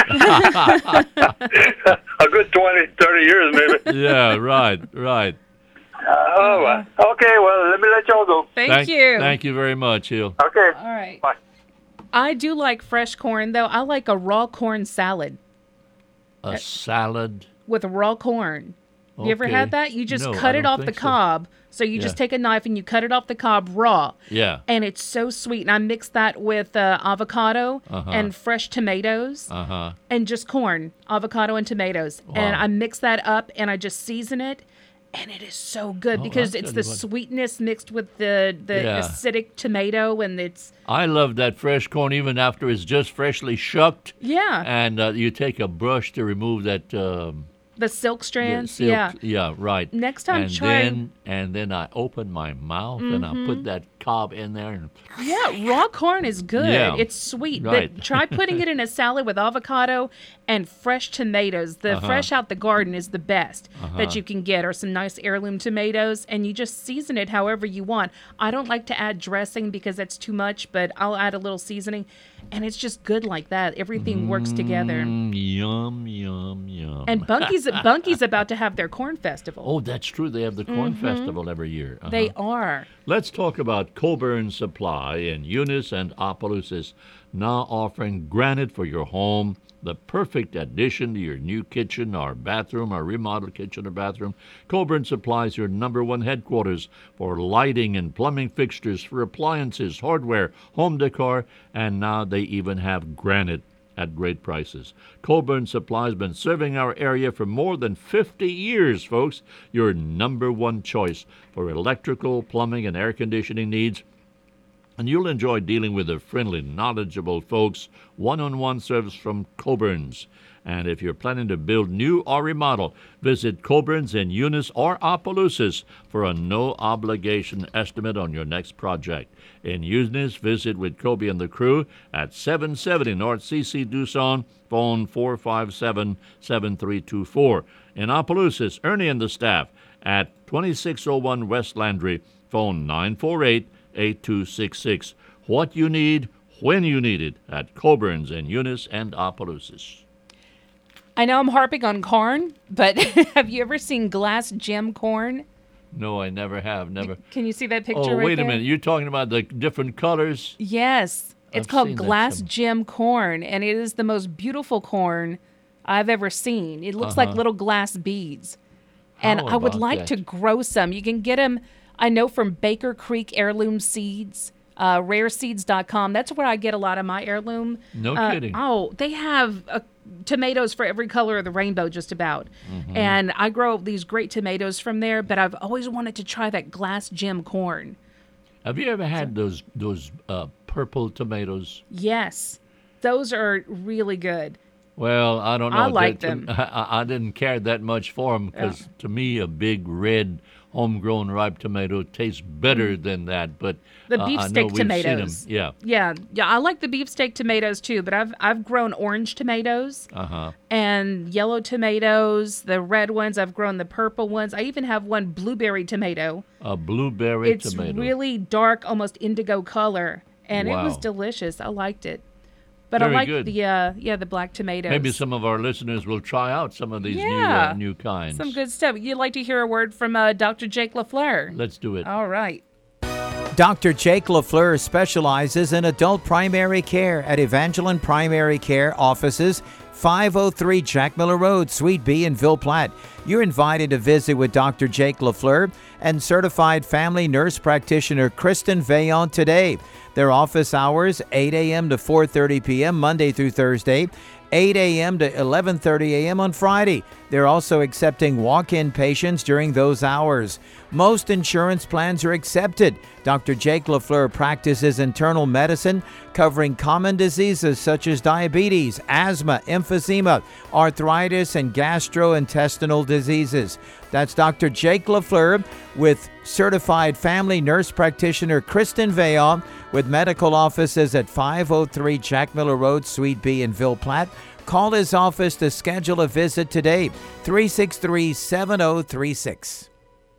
A good twenty, thirty years maybe. Yeah, right, right. Oh, well. Okay, well, let me let y'all go. Thank, you. Thank you very much, Hill. Okay. All right. Bye. I do like fresh corn though. I like a raw corn salad. A salad. with raw corn. You ever Okay. had that? You just No, cut I it don't off the think so. cob. So you just Yeah. take a knife and you cut it off the cob raw. Yeah. And it's so sweet. And I mix that with uh, avocado Uh-huh. and fresh tomatoes Uh huh. and just corn, avocado and tomatoes. And Wow. I mix that up and I just season it. And it is so good Oh, because I'll it's tell the you what. sweetness mixed with the, the Yeah. acidic tomato. And it's, I love that fresh corn even after it's just freshly shucked. yeah, And uh, you take a brush to remove that. Um, the silk the strands. silk- Yeah. Yeah, right. Next time, and try- Then, and then I open my mouth and I put that cob in there. And, Yeah, raw corn is good. Yeah, It's sweet. right. But try putting it in a salad with avocado and fresh tomatoes. The Uh-huh. fresh out the garden is the best Uh-huh. that you can get, or some nice heirloom tomatoes, and you just season it however you want. I don't like to add dressing because that's too much, but I'll add a little seasoning, and it's just good like that. Everything works together. Mm, yum, yum, yum. And Bunky's Bunky's about to have their corn festival. oh, that's true. They have the corn festival every year. Uh-huh. They are. Let's talk about Coburn Supply in Eunice and Opelousas, now offering granite for your home, the perfect addition to your new kitchen or bathroom or remodeled kitchen or bathroom. Coburn Supply is your number one headquarters for lighting and plumbing fixtures, for appliances, hardware, home decor, and now they even have granite at great prices. Coburn Supply has been serving our area for more than fifty years, folks. Your number one choice for electrical, plumbing, and air conditioning needs. And you'll enjoy dealing with the friendly, knowledgeable folks, one-on-one service from Coburn's. And if you're planning to build new or remodel, visit Coburn's in Eunice or Opelousas for a no-obligation estimate on your next project. In Eunice, visit with Kobe and the crew at seven seventy North C C Doosan, phone four five seven, seven three two four. In Opelousas, Ernie and the staff at twenty-six oh one West Landry, phone nine four eight, eight two six six. What you need, when you need it, at Coburn's in Eunice and Opelousas. I know I'm harping on corn, but have you ever seen glass gem corn? No, I never have, never. Can you see that picture Oh, right wait a there? minute. You're talking about the different colors? Yes. It's I've called seen that glass some- gem corn, and it is the most beautiful corn I've ever seen. It looks like Uh-huh. little glass beads. And How I would about like that? to grow some. You can get them, I know, from Baker Creek Heirloom Seeds, uh, rare seeds dot com. That's where I get a lot of my heirloom. No uh, kidding. Oh, they have uh, tomatoes for every color of the rainbow, just about. Mm-hmm. And I grow these great tomatoes from there, but I've always wanted to try that glass gem corn. Have you ever had those those uh, purple tomatoes? Yes, those are really good. Well, I don't know. I like That- them. I, I didn't care that much for them because to me, a big red homegrown ripe tomato tastes better than that. But The uh, I know beefsteak we've seen 'em. tomatoes. Yeah. Yeah, yeah, I like the beefsteak tomatoes too, but I've I've grown orange tomatoes Uh huh. and yellow tomatoes, the red ones. I've grown the purple ones. I even have one blueberry tomato. A blueberry It's tomato. really dark, almost indigo color, and it was Wow. delicious. I liked it. But Very I like good. the uh, yeah the black tomatoes. Maybe some of our listeners will try out some of these new Yeah. uh, new kinds. some good stuff. You'd like to hear a word from uh, Doctor Jake LaFleur? Let's do it. All right. Doctor Jake LaFleur specializes in adult primary care at Evangeline Primary Care offices, five oh three Jack Miller Road, Suite B in Ville Platte. You're invited to visit with Doctor Jake LaFleur and certified family nurse practitioner Kristen Veillon today. Their office hours, eight a.m. to four thirty p.m. Monday through Thursday, eight a.m. to eleven thirty a.m. on Friday. They're also accepting walk-in patients during those hours. Most insurance plans are accepted. Doctor Jake LaFleur practices internal medicine, covering common diseases such as diabetes, asthma, emphysema, arthritis, and gastrointestinal diseases. That's Doctor Jake LaFleur with certified family nurse practitioner Kristen Veillon with medical offices at five oh three Jack Miller Road, Suite B in Ville Platte. Call his office to schedule a visit today, three six three, seven oh three six.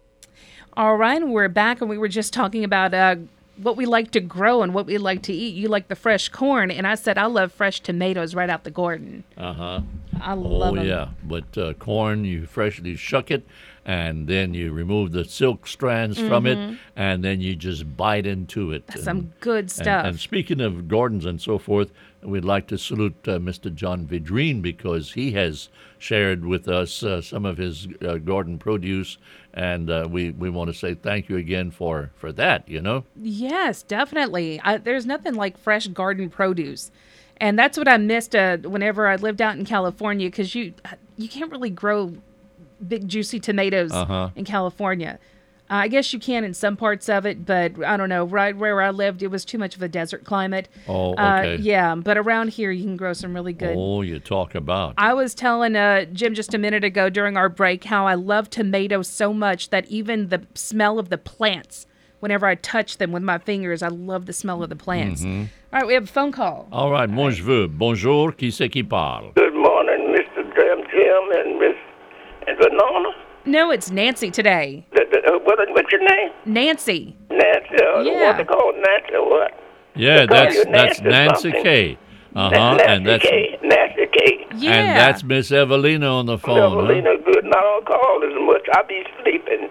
All right, we're back, and we were just talking about uh, what we like to grow and what we like to eat. You like the fresh corn, and I said I love fresh tomatoes right out the garden. Uh huh. I Oh love them. yeah, but uh, corn, you freshly shuck it, and then you remove the silk strands from Mm-hmm. it, and then you just bite into it. Some And- good and- stuff. And, speaking of Gordons and so forth, we'd like to salute uh, Mister John Vidrine because he has shared with us uh, some of his uh, Gordon produce, and uh, we, we want to say thank you again for, for that, you know? Yes, definitely. I, there's nothing like fresh garden produce. And that's what I missed uh, whenever I lived out in California, because you you can't really grow big, juicy tomatoes Uh-huh. in California. Uh, I guess you can in some parts of it, but I don't know. Right where I lived, it was too much of a desert climate. Oh, Uh, okay. yeah, but around here, you can grow some really good. Oh, you talk about. I was telling uh, Jim just a minute ago during our break how I love tomatoes so much that even the smell of the plants, whenever I touch them with my fingers, I love the smell of the plants. Mm-hmm. All right, we have a phone call. All right, moi je veux. Bonjour, qui c'est qui parle? Good morning, Mister Jim Jim and Miss and Vanona. No, it's Nancy today. The, the, uh, what, what's your name? Nancy. Nancy. Uh, Yeah. What they call Nancy or what? Yeah, They call that's you that's Nancy Nancy something. K. Uh That's huh, Nancy and that's K. Nancy K. Yeah. and that's Miss Evelina on the phone. huh? Evelina, good. Not on call as much. I be sleeping.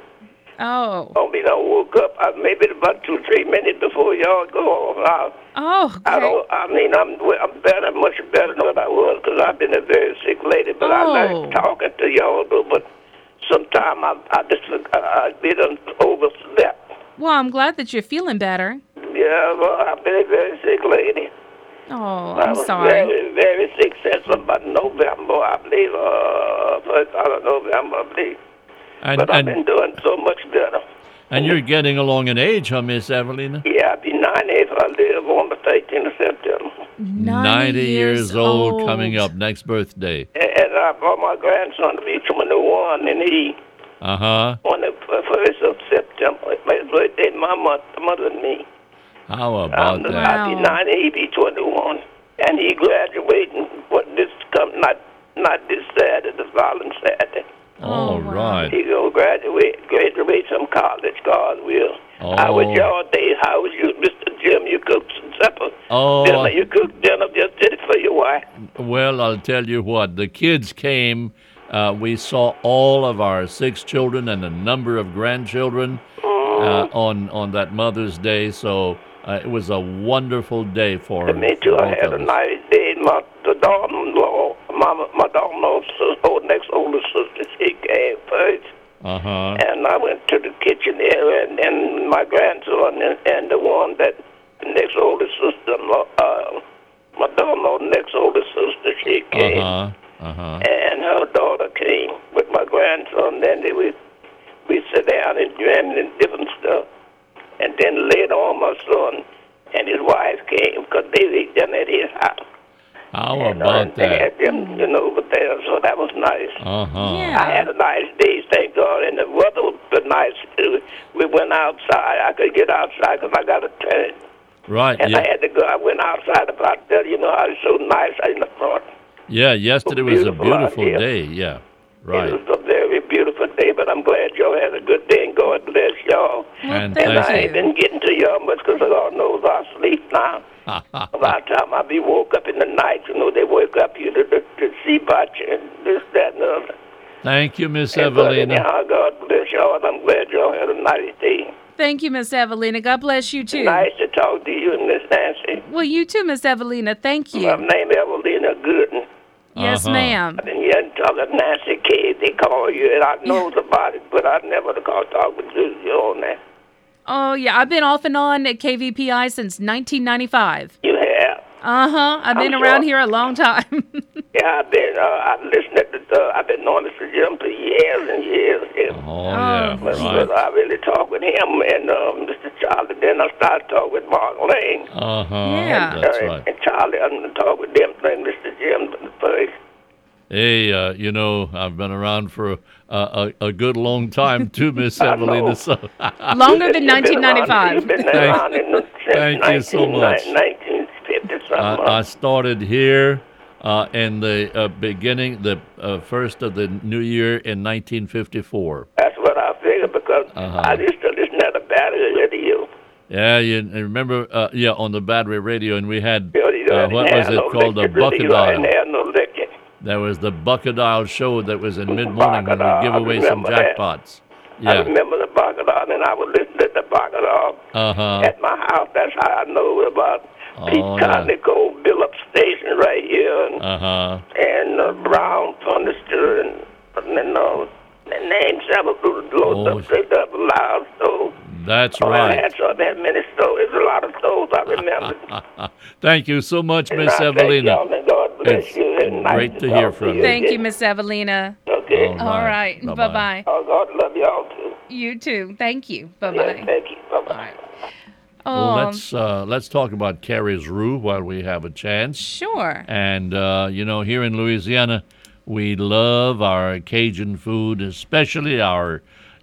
Oh. Don't be no woke up. I, maybe about two, three minutes before y'all go off. I, Oh, okay. I don't. I mean, I'm I'm better, much better than what I was because I've been a very sick lady. But I Oh. like talking to y'all. But, but sometimes I I just I, I been overslept. Well, I'm glad that you're feeling better. Yeah, well, I've been a very sick lady. Oh, I I'm was sorry. very, very sick since about November, I believe. Uh, first part of November, I believe. And But I've and been doing so much better. and you're getting along in age, huh, Miss Evelina? Yeah, I'll be ninety if I live on the thirteenth of September. ninety years old, old. coming up next birthday. And, and I brought my grandson to be twenty-one, and he, Uh huh. on the first of September, my birthday, my month, mother and me. How I'm about the, that? I'll be ninety, he be twenty-one. And he graduating, what, this come, not, not this Saturday, the following Saturday. All wow. right. He gonna graduate, graduate from college, God will. Oh. How was y'all day? How was you, Mister Jim? You cooked some supper. Oh. Dinner. You cooked dinner. Just did it for your wife. Well, I'll tell you what. The kids came. Uh, we saw all of our six children and a number of grandchildren uh, on on that Mother's Day. So uh, it was a wonderful day for Me too. I both had of a us. nice day. My the daughter-in-law, my my daughter-in-law, sister, next older sister, she came first, Uh huh. and I went to the kitchen area, and then my grandson and, and the one that the next older sister-in-law, uh, my daughter-in-law, next older sister, she Uh came. huh. Uh huh. And her daughter came with my grandson. Then they we we sat down and drank and different stuff. And then later on, my son and his wife came because they ate them at his house. How and, uh, about they that? had them, you know, over there. So that was nice. Uh huh. Yeah. I had a nice day, thank God, and the weather was nice too. We went outside. I could get outside because I got a turn. Right. And Yeah. I had to go. I went outside about that. You know, I was so nice out in the front. Yeah. Yesterday was a Beautiful out beautiful here. day. Yeah. Right. It was a very beautiful day, but I'm glad y'all had a good day, and God bless y'all. Well, And thank And thank I you. ain't been getting to y'all much because God knows I sleep now. By the time I be woke up in the night, you know, they wake up you to, to, to see about you and this, that, and the other. Thank you, Miss And, but Evelina. anyhow, God bless y'all, and I'm glad y'all had a nice day. Thank you, Miss Evelina. God bless you, too. Nice to talk to you, Miss Nancy. Well, you too, Miss Evelina. Thank you. My name is Evelina Gooden. Yes, Uh-huh. ma'am. I've been hearing talk of Nancy K. They call you, and I knows about it, but I never call talk with you on that. Oh, yeah. I've been off and on at K V P I since nineteen ninety-five. You have. Uh-huh. I've been I'm around sure. here a long time. Yeah, I've been, uh, I've listened to, uh, I've been knowing Mister Jim for years and years. Yeah. Oh, yeah. But, Right. but I really talked with him and uh, Mister Charlie. Then I started talking with Mark Lane. Uh huh. Yeah. That's Uh, right. And Charlie, I'm going to talk with them, and Mister Jim first. Hey, uh, you know, I've been around for a, a, a good long time too, Miss I Evelina. know. So, Longer than You've been around- nineteen ninety-five. You've been Thank- around in the, since thank you so much. nineteen fifty something. I, I started here uh, in the uh, beginning, the uh, first of the new year in nineteen fifty-four. That's what I figured because Uh-huh. I used to listen to the battery radio. Yeah, you you remember? Uh, yeah, on the battery radio, and we had You know, you uh, didn't what was have it no called? The electric bucket radio. I dial. didn't have no electric. There was the Buckadile show that was in mid-morning when we Buckadile, give I away some remember that. jackpots. I Yeah. remember the Baccarat, and I would listen to the Baccarat Uh-huh. at my house. That's how I know about Oh, Pete yeah. Connick, Bill Station right here, and, Uh-huh. and uh, Brown Thunderster, and, and then uh, the name several loads Oh, up, they up loud. So That's oh, I right. had so that many stories, a lot of stories I remember. Thank you so much, And Miss I thank Evelina. y'all, and God bless It's you. and nice great to talk hear from you. Thank you, again. Miss Evelina. Okay. All All right. right. Bye-bye. Bye-bye. Oh, God love y'all too. You too. Thank you. Yeah, Bye-bye. thank you. Bye bye. All right. Well, Oh, let's uh, let's talk about Carrie's Roux while we have a chance. sure. And uh, you know, here in Louisiana, we love our Cajun food, especially our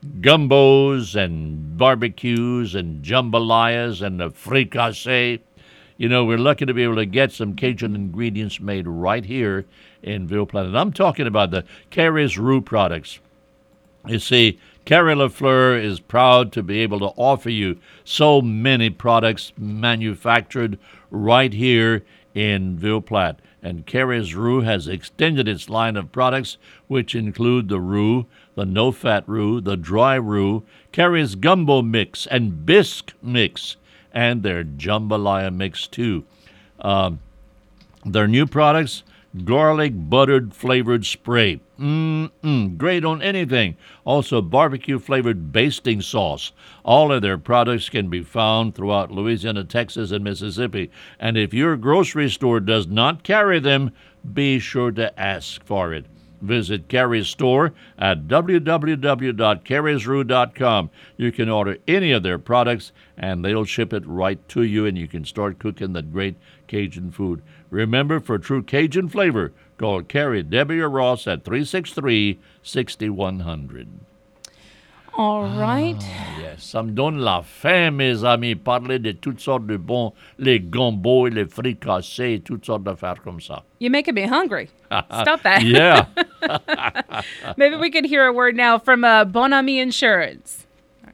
gumbos and barbecues and jambalayas and the fricassee. You know, we're lucky to be able to get some Cajun ingredients made right here in Ville Platte. I'm talking about the Carrie's Roux products. You see, Carrie Lafleur is proud to be able to offer you so many products manufactured right here in Ville Platte. And Carrie's Roux has extended its line of products, which include the roux, the no-fat roux, the dry roux, Carrie's gumbo mix and bisque mix, and their jambalaya mix too. Um, their new products, garlic buttered flavored spray. Mmm, great on anything. Also, barbecue flavored basting sauce. All of their products can be found throughout Louisiana, Texas, and Mississippi. And if your grocery store does not carry them, be sure to ask for it. Visit Carrie's store at w w w dot carries roux dot com. You can order any of their products, and they'll ship it right to you, and you can start cooking that great Cajun food. Remember, for true Cajun flavor, call Carrie, Debbie, or Ross at three six three, six one zero zero. All right. Yes, ça me donne la faim, mes amis. Parler de toutes sortes de bons, les gambos, les fricassés, toutes sortes d'affaires comme ça. You're making me hungry. Stop that. Yeah. Maybe we could hear a word now from uh, Bon Ami Insurance.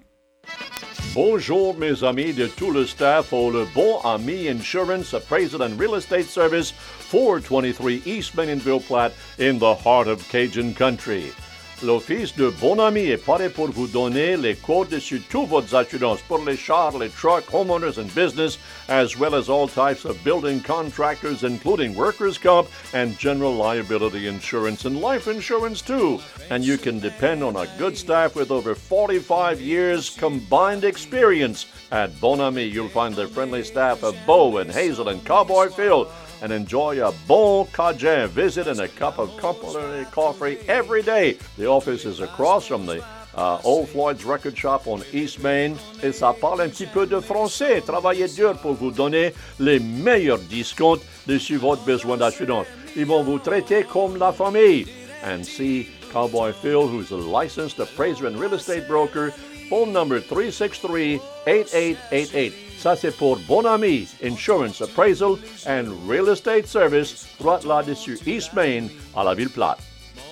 Bonjour, mes amis de tout le staff for le Bon Ami Insurance Appraisal and Real Estate Service, four twenty-three East Main in Ville Platte, in the heart of Cajun country. L'Office de Bon Ami est paré pour vous donner les quotes sur toutes vos assurances pour les chars, les trucks, homeowners, and business, as well as all types of building contractors, including workers' comp and general liability insurance and life insurance, too. And you can depend on a good staff with over forty-five years combined experience. At Bon Ami, you'll find their friendly staff of Bo and Hazel and Cowboy Phil, and enjoy a bon cajun visit and a cup of complimentary coffee every day. The office is across from the uh, Old Floyd's Record Shop on East Main, et ça parle un petit peu de français. Travaillez dur pour vous donner les meilleurs discounts dessus votre besoin d'assurance. Ils vont vous traiter comme la famille. And see Cowboy Phil, who's a licensed appraiser and real estate broker. Phone number three six three, eight eight eight eight. Ça, c'est pour Bon Ami Insurance Appraisal and Real Estate Service, droite là-dessus East Main, à la Ville Platte.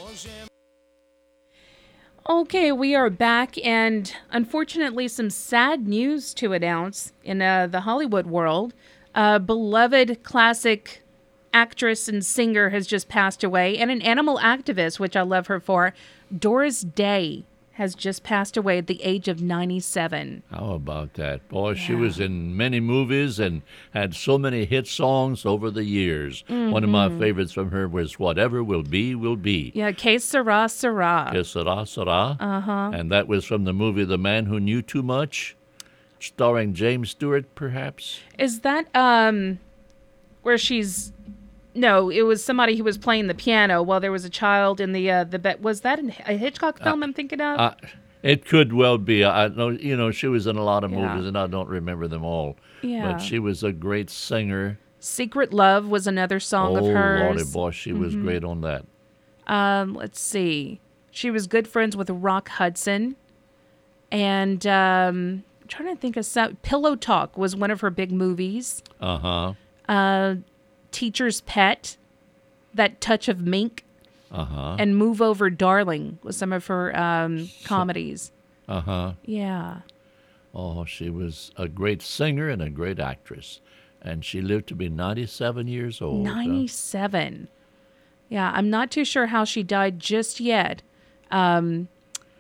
Okay, we are back, and unfortunately, some sad news to announce in uh, the Hollywood world. A beloved classic actress and singer has just passed away, and an animal activist, which I love her for, Doris Day, has just passed away at the age of ninety-seven. How about that? Boy, she Yeah. was in many movies and had so many hit songs over the years. One of my Mhm. favorites from her was Whatever Will Be, Will Be. Yeah, Que Sera, Sera. Que sera, sera. Uh-huh. And that was from the movie The Man Who Knew Too Much, starring James Stewart, perhaps. Is that um where she's no, it was somebody who was playing the piano while there was a child in the uh the bed. Was that a Hitchcock film I'm thinking of? Uh, it could well be. I know, you know, she was in a lot of Yeah. movies, and I don't remember them all. Yeah. But she was a great singer. Secret Love was another song oh, of hers. Lordy, boy, she was Mhm. great on that. Um, let's see. She was good friends with Rock Hudson. And um I'm trying to think of some Pillow Talk was one of her big movies. Uh-huh. Uh Teacher's Pet, That Touch of Mink, Uh-huh. and Move Over Darling was some of her um, comedies. Uh-huh. Yeah. Oh, she was a great singer and a great actress. And she lived to be ninety-seven years old. huh? ninety-seven. Yeah, I'm not too sure how she died just yet. Um,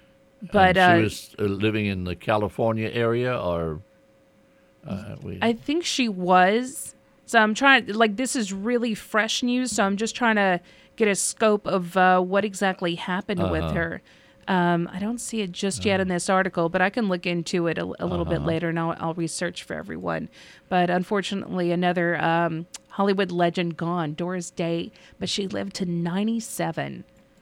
but and she uh, was uh, living in the California area, or uh, we, I think she was. So I'm trying, like, this is really fresh news, so I'm just trying to get a scope of uh, what exactly happened Uh-huh. with her. Um, I don't see it just yet in this article, but I can look into it a, a little bit Uh-huh. later, and I'll, I'll research for everyone. But unfortunately, another um, Hollywood legend gone, Doris Day, but she lived to ninety-seven.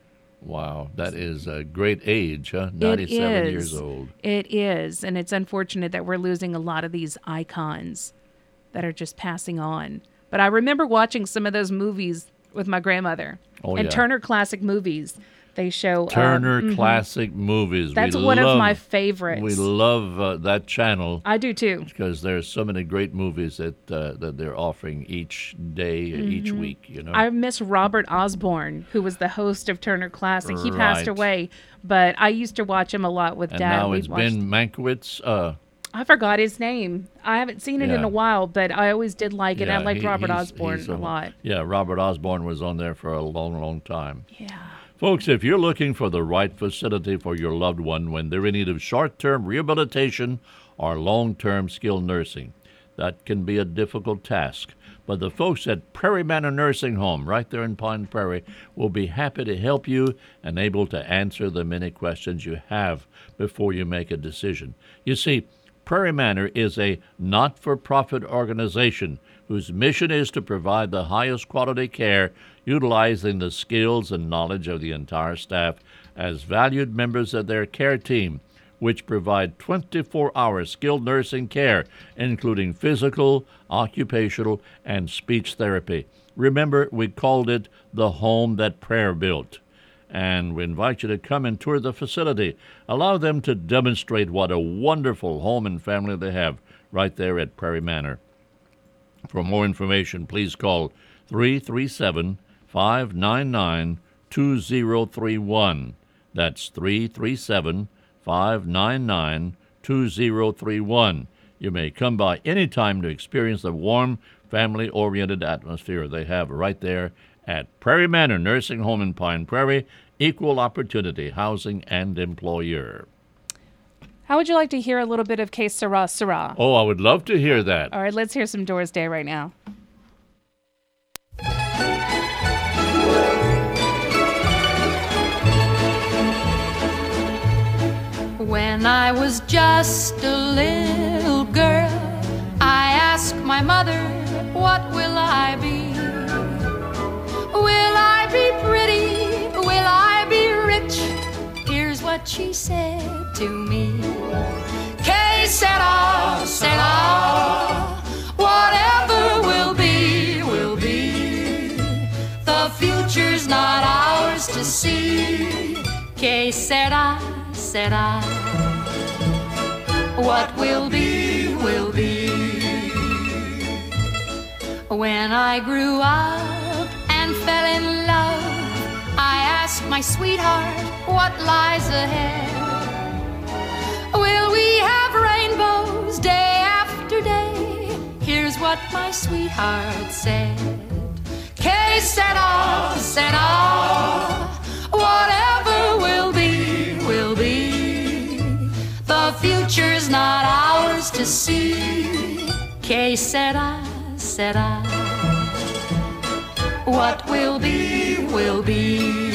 wow, that is a great age, huh? It ninety-seven is. years old. It is, and it's unfortunate that we're losing a lot of these icons that are just passing on. But I remember watching some of those movies with my grandmother. Oh, and yeah. Turner Classic Movies. They show Turner um, mhm. Classic Movies. That's we one love, of my favorites. We love uh, that channel. I do too. Because there's so many great movies that uh, that they're offering each day, each Mhm. week. You know. I miss Robert Osborne, who was the host of Turner Classic. He passed Right. away, but I used to watch him a lot with and Dad. now We'd it's watch- Ben Mankiewicz. Uh, I forgot his name. I haven't seen it in Yeah. a while, but I always did like it. I yeah, liked he- Robert he's- Osborne he's a lot. Yeah, Robert Osborne was on there for a long, long time. Yeah. Folks, if you're looking for the right facility for your loved one when they're in need of short-term rehabilitation or long-term skilled nursing, that can be a difficult task. But the folks at Prairie Manor Nursing Home, right there in Pine Prairie, will be happy to help you and able to answer the many questions you have before you make a decision. You see, Prairie Manor is a not-for-profit organization whose mission is to provide the highest quality care utilizing the skills and knowledge of the entire staff as valued members of their care team, which provide twenty-four hour skilled nursing care, including physical, occupational, and speech therapy. Remember, we called it the home that prayer built. And we invite you to come and tour the facility. Allow them to demonstrate what a wonderful home and family they have right there at Prairie Manor. For more information, please call three three seven, five nine nine, two zero three one. That's three three seven, five nine nine, two zero three one. You may come by any time to experience the warm, family-oriented atmosphere they have right there at Prairie Manor Nursing Home in Pine Prairie, equal opportunity housing and employer. How would you like to hear a little bit of Que Sera Sera? Oh, I would love to hear that. All right, let's hear some Doris Day right now. When I was just a little girl, I asked my mother, what will I be? Will I be pretty? Will I be rich? Here's what she said to me. Que sera, sera, whatever will be, will be. The future's not ours to see. Que sera, sera, what will be, will be. When I grew up and fell in love, I asked my sweetheart what lies ahead. Will we have rainbows day after day? Here's what my sweetheart said. Que sera, sera, whatever will be, will be. The future's not ours to see. Que sera, sera, what will be, will be.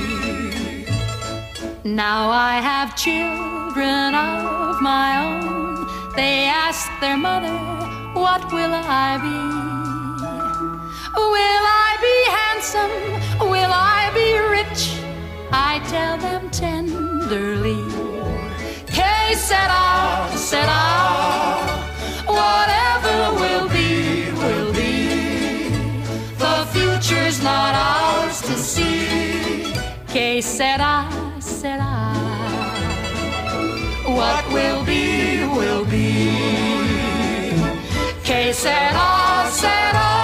Now I have children of my own. They ask their mother, what will I be? Will I be handsome? Will I be rich? I tell them tenderly. Que sera, sera, whatever will be, will be. The future's not ours to see. Que sera, sera, what will be, will be. Que sera, sera.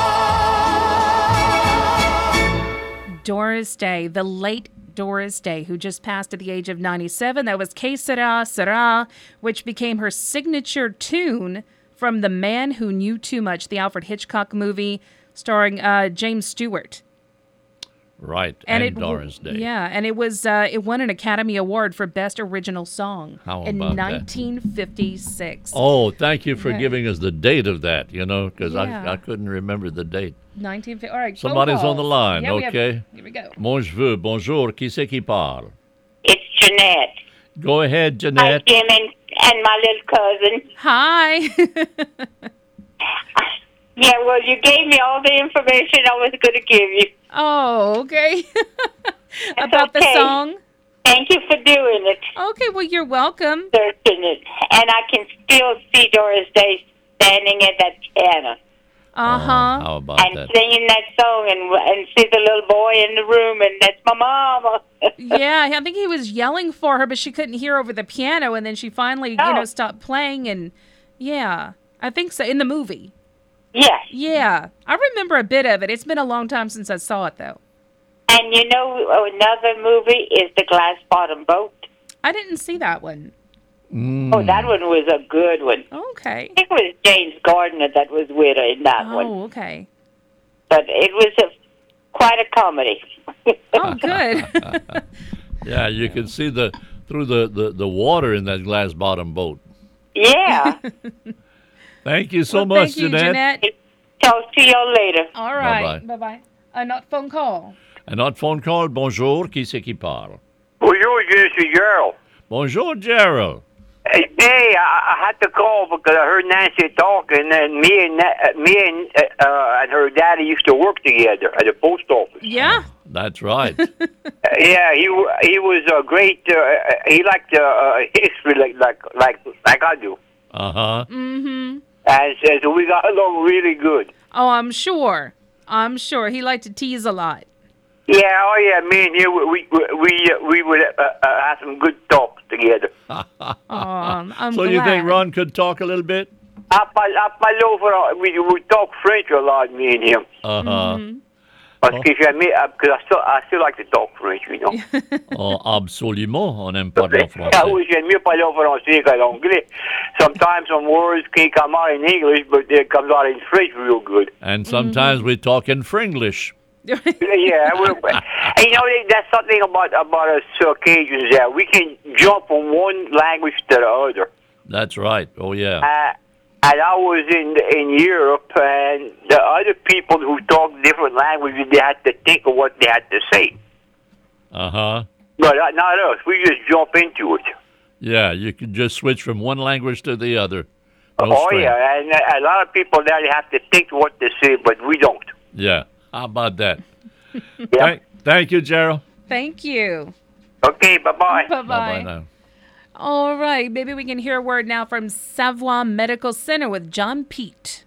Doris Day, the late Doris Day, who just passed at the age of ninety-seven. That was Que Sera, Sera, which became her signature tune from The Man Who Knew Too Much, the Alfred Hitchcock movie starring uh, James Stewart. Right, and, and it, Doris Day. Yeah, and it was uh, it won an Academy Award for Best Original Song How in about that? nineteen fifty-six. Oh, thank you for Yeah. giving us the date of that, you know, because Yeah. I, I couldn't remember the date. nineteen fifty. All right, phone Somebody's on the calls. line, Yeah, we have- okay? here we go. Mon cheveux, bonjour, qui c'est qui parle? It's Jeanette. Go ahead, Hi, Jeanette. Jim and, and my little cousin. Hi. Yeah, well, you gave me all the information I was going to give you. Oh, okay. That's About the okay. song? Thank you for doing it. Okay, well, you're welcome. Searching it. And I can still see Doris Day standing at that piano Uh-huh. How about and that? singing that song and and see the little boy in the room, and that's my mama. Yeah, I think he was yelling for her, but she couldn't hear over the piano, and then she finally, you Oh. know, stopped playing, and yeah, I think so, in the movie. Yes. Yeah, I remember a bit of it. It's been a long time since I saw it, though. And you know, another movie is The Glass Bottom Boat. I didn't see that one. Mm. Oh, that one was a good one. Okay. I think it was James Gardner that was with her in that one. Oh, okay. But it was a, quite a comedy. Oh, good. Yeah, you can see the through the, the, the water in that glass bottom boat. Yeah. Thank you so Well, much, thank you, Jeanette. Jeanette. Talk to y'all later. All right. Bye-bye. Bye-bye. Uh, not phone call. Un autre phone call, bonjour, qui c'est qui parle? Bonjour, this is Gerald. Bonjour, Gerald. Hey, hey, I, I had to call because I heard Nancy talking, and me and uh, me and uh, uh, and her daddy used to work together at the post office. Yeah. That's right. Uh, yeah, he w- he was a great. Uh, he liked uh, uh, history like like like like I do, Uh-huh. Mm-hmm. and so so we got along really good. Oh, I'm sure. I'm sure. He liked to tease a lot. Yeah, oh yeah, me and him, we we we, uh, we would uh, uh, have some good talks together. Oh, I'm So glad. you think Ron could talk a little bit? I, I, I over, uh, we we talk French a lot, me and him. Uh-huh. Mm-hmm. Parce que j'aime, uh, because I still I still like to talk French, you know. Oh, absolument, on aime parler Ah français. oui, j'aime mieux parler en français qu'en anglais. Sometimes some words can't come out in English, but they come out in French real good. And sometimes Mm-hmm. we talk in Fringlish. Yeah, we're, and you know that's something about about us Caucasians that we can jump from one language to the other. That's right. Oh, yeah. Uh, and I was in in Europe, and the other people who talk different languages, they had to think of what they had to say. Uh-huh. But uh, not us. We just jump into it. Yeah, you can just switch from one language to the other. No oh strain. yeah, and uh, a lot of people there they have to think what to say, but we don't. Yeah. How about that? Yeah. Thank, thank you, Gerald. Thank you. Okay, bye bye. Bye-bye. Bye-bye now. All right. Maybe we can hear a word now from Savoie Medical Center with John Pete.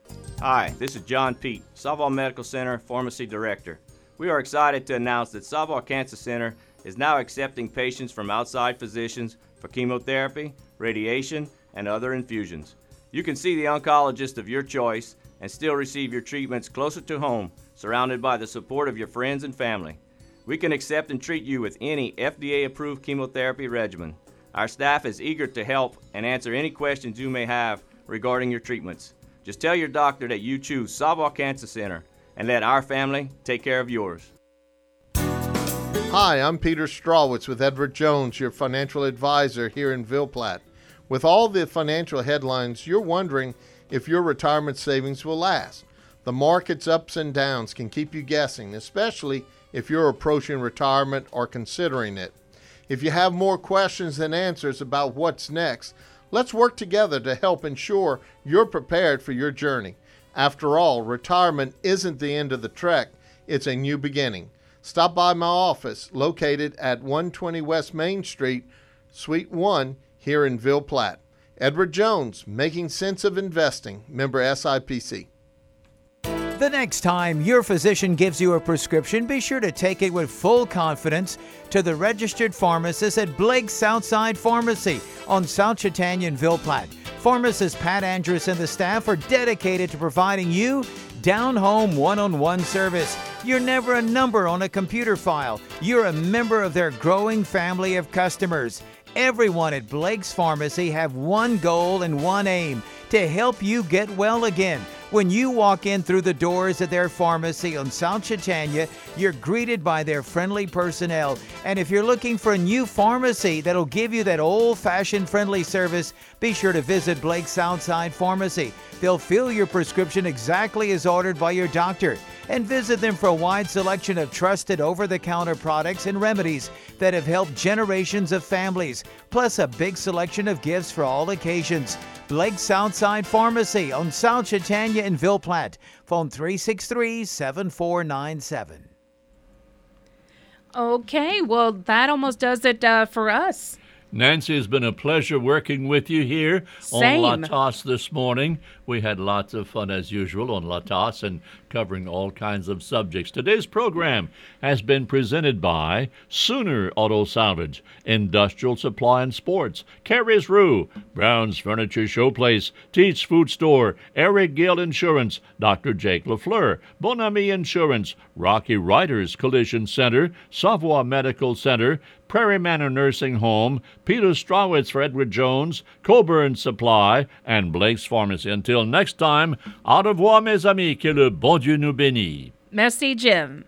Hi, this is John Pete, Savoie Medical Center Pharmacy Director. We are excited to announce that Savoie Cancer Center is now accepting patients from outside physicians for chemotherapy, radiation, and other infusions. You can see the oncologist of your choice and still receive your treatments closer to home, surrounded by the support of your friends and family. We can accept and treat you with any F D A-approved chemotherapy regimen. Our staff is eager to help and answer any questions you may have regarding your treatments. Just tell your doctor that you choose Savoie Cancer Center and let our family take care of yours. Hi, I'm Peter Strawitz with Edward Jones, your financial advisor here in Ville Platte. With all the financial headlines, you're wondering if your retirement savings will last. The market's ups and downs can keep you guessing, especially if you're approaching retirement or considering it. If you have more questions than answers about what's next, let's work together to help ensure you're prepared for your journey. After all, retirement isn't the end of the trek, it's a new beginning. Stop by my office located at one twenty West Main Street, Suite one, here in Ville Platte. Edward Jones, Making Sense of Investing, member S I P C. The next time your physician gives you a prescription, be sure to take it with full confidence to the registered pharmacist at Blake's Southside Pharmacy on South Chautauqua in Ville Platte. Pharmacist Pat Andrews and the staff are dedicated to providing you down-home one-on-one service. You're never a number on a computer file. You're a member of their growing family of customers. Everyone at Blake's Pharmacy have one goal and one aim: to help you get well again. When you walk in through the doors of their pharmacy on South Chautauqua, you're greeted by their friendly personnel. And if you're looking for a new pharmacy that'll give you that old-fashioned friendly service, be sure to visit Blake's Southside Pharmacy. They'll fill your prescription exactly as ordered by your doctor. And visit them for a wide selection of trusted over-the-counter products and remedies that have helped generations of families, plus a big selection of gifts for all occasions. Blake's Southside Pharmacy on South Chautauqua in Ville Platte. Phone three six three, seven four nine seven. Okay, well, that almost does it uh, for us. Nancy, it's been a pleasure working with you here Same. on La Tasse this morning. We had lots of fun, as usual, on La Tasse and covering all kinds of subjects. Today's program has been presented by Sooner Auto Salvage, Industrial Supply and Sports, Carrie's Rue, Brown's Furniture Showplace, Teats Food Store, Eric Gill Insurance, Doctor Jake LaFleur, Bon Ami Insurance, Rocky Riders Collision Center, Savoy Medical Center, Prairie Manor Nursing Home, Peter Strawitz for Edward Jones, Coburn Supply, and Blake's Pharmacy. Until next time, au revoir mes amis, que le bon Dieu nous bénisse. Merci, Jim.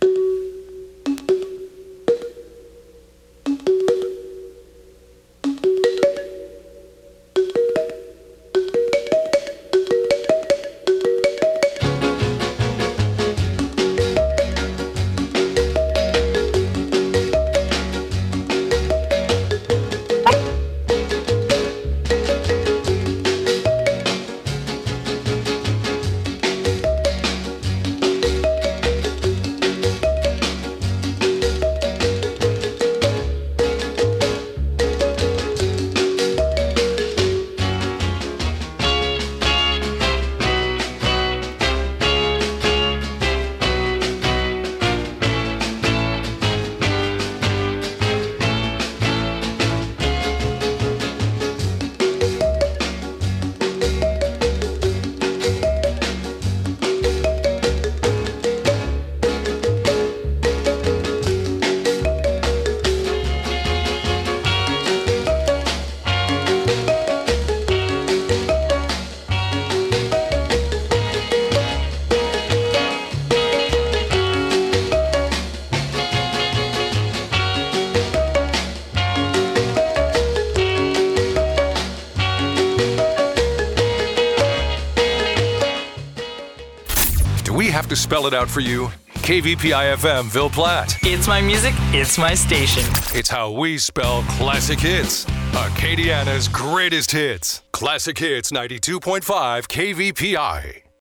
To spell it out for you, K V P I F M Ville Platte. It's my music, it's my station. It's how we spell classic hits. Acadiana's greatest hits. Classic Hits ninety-two point five K V P I.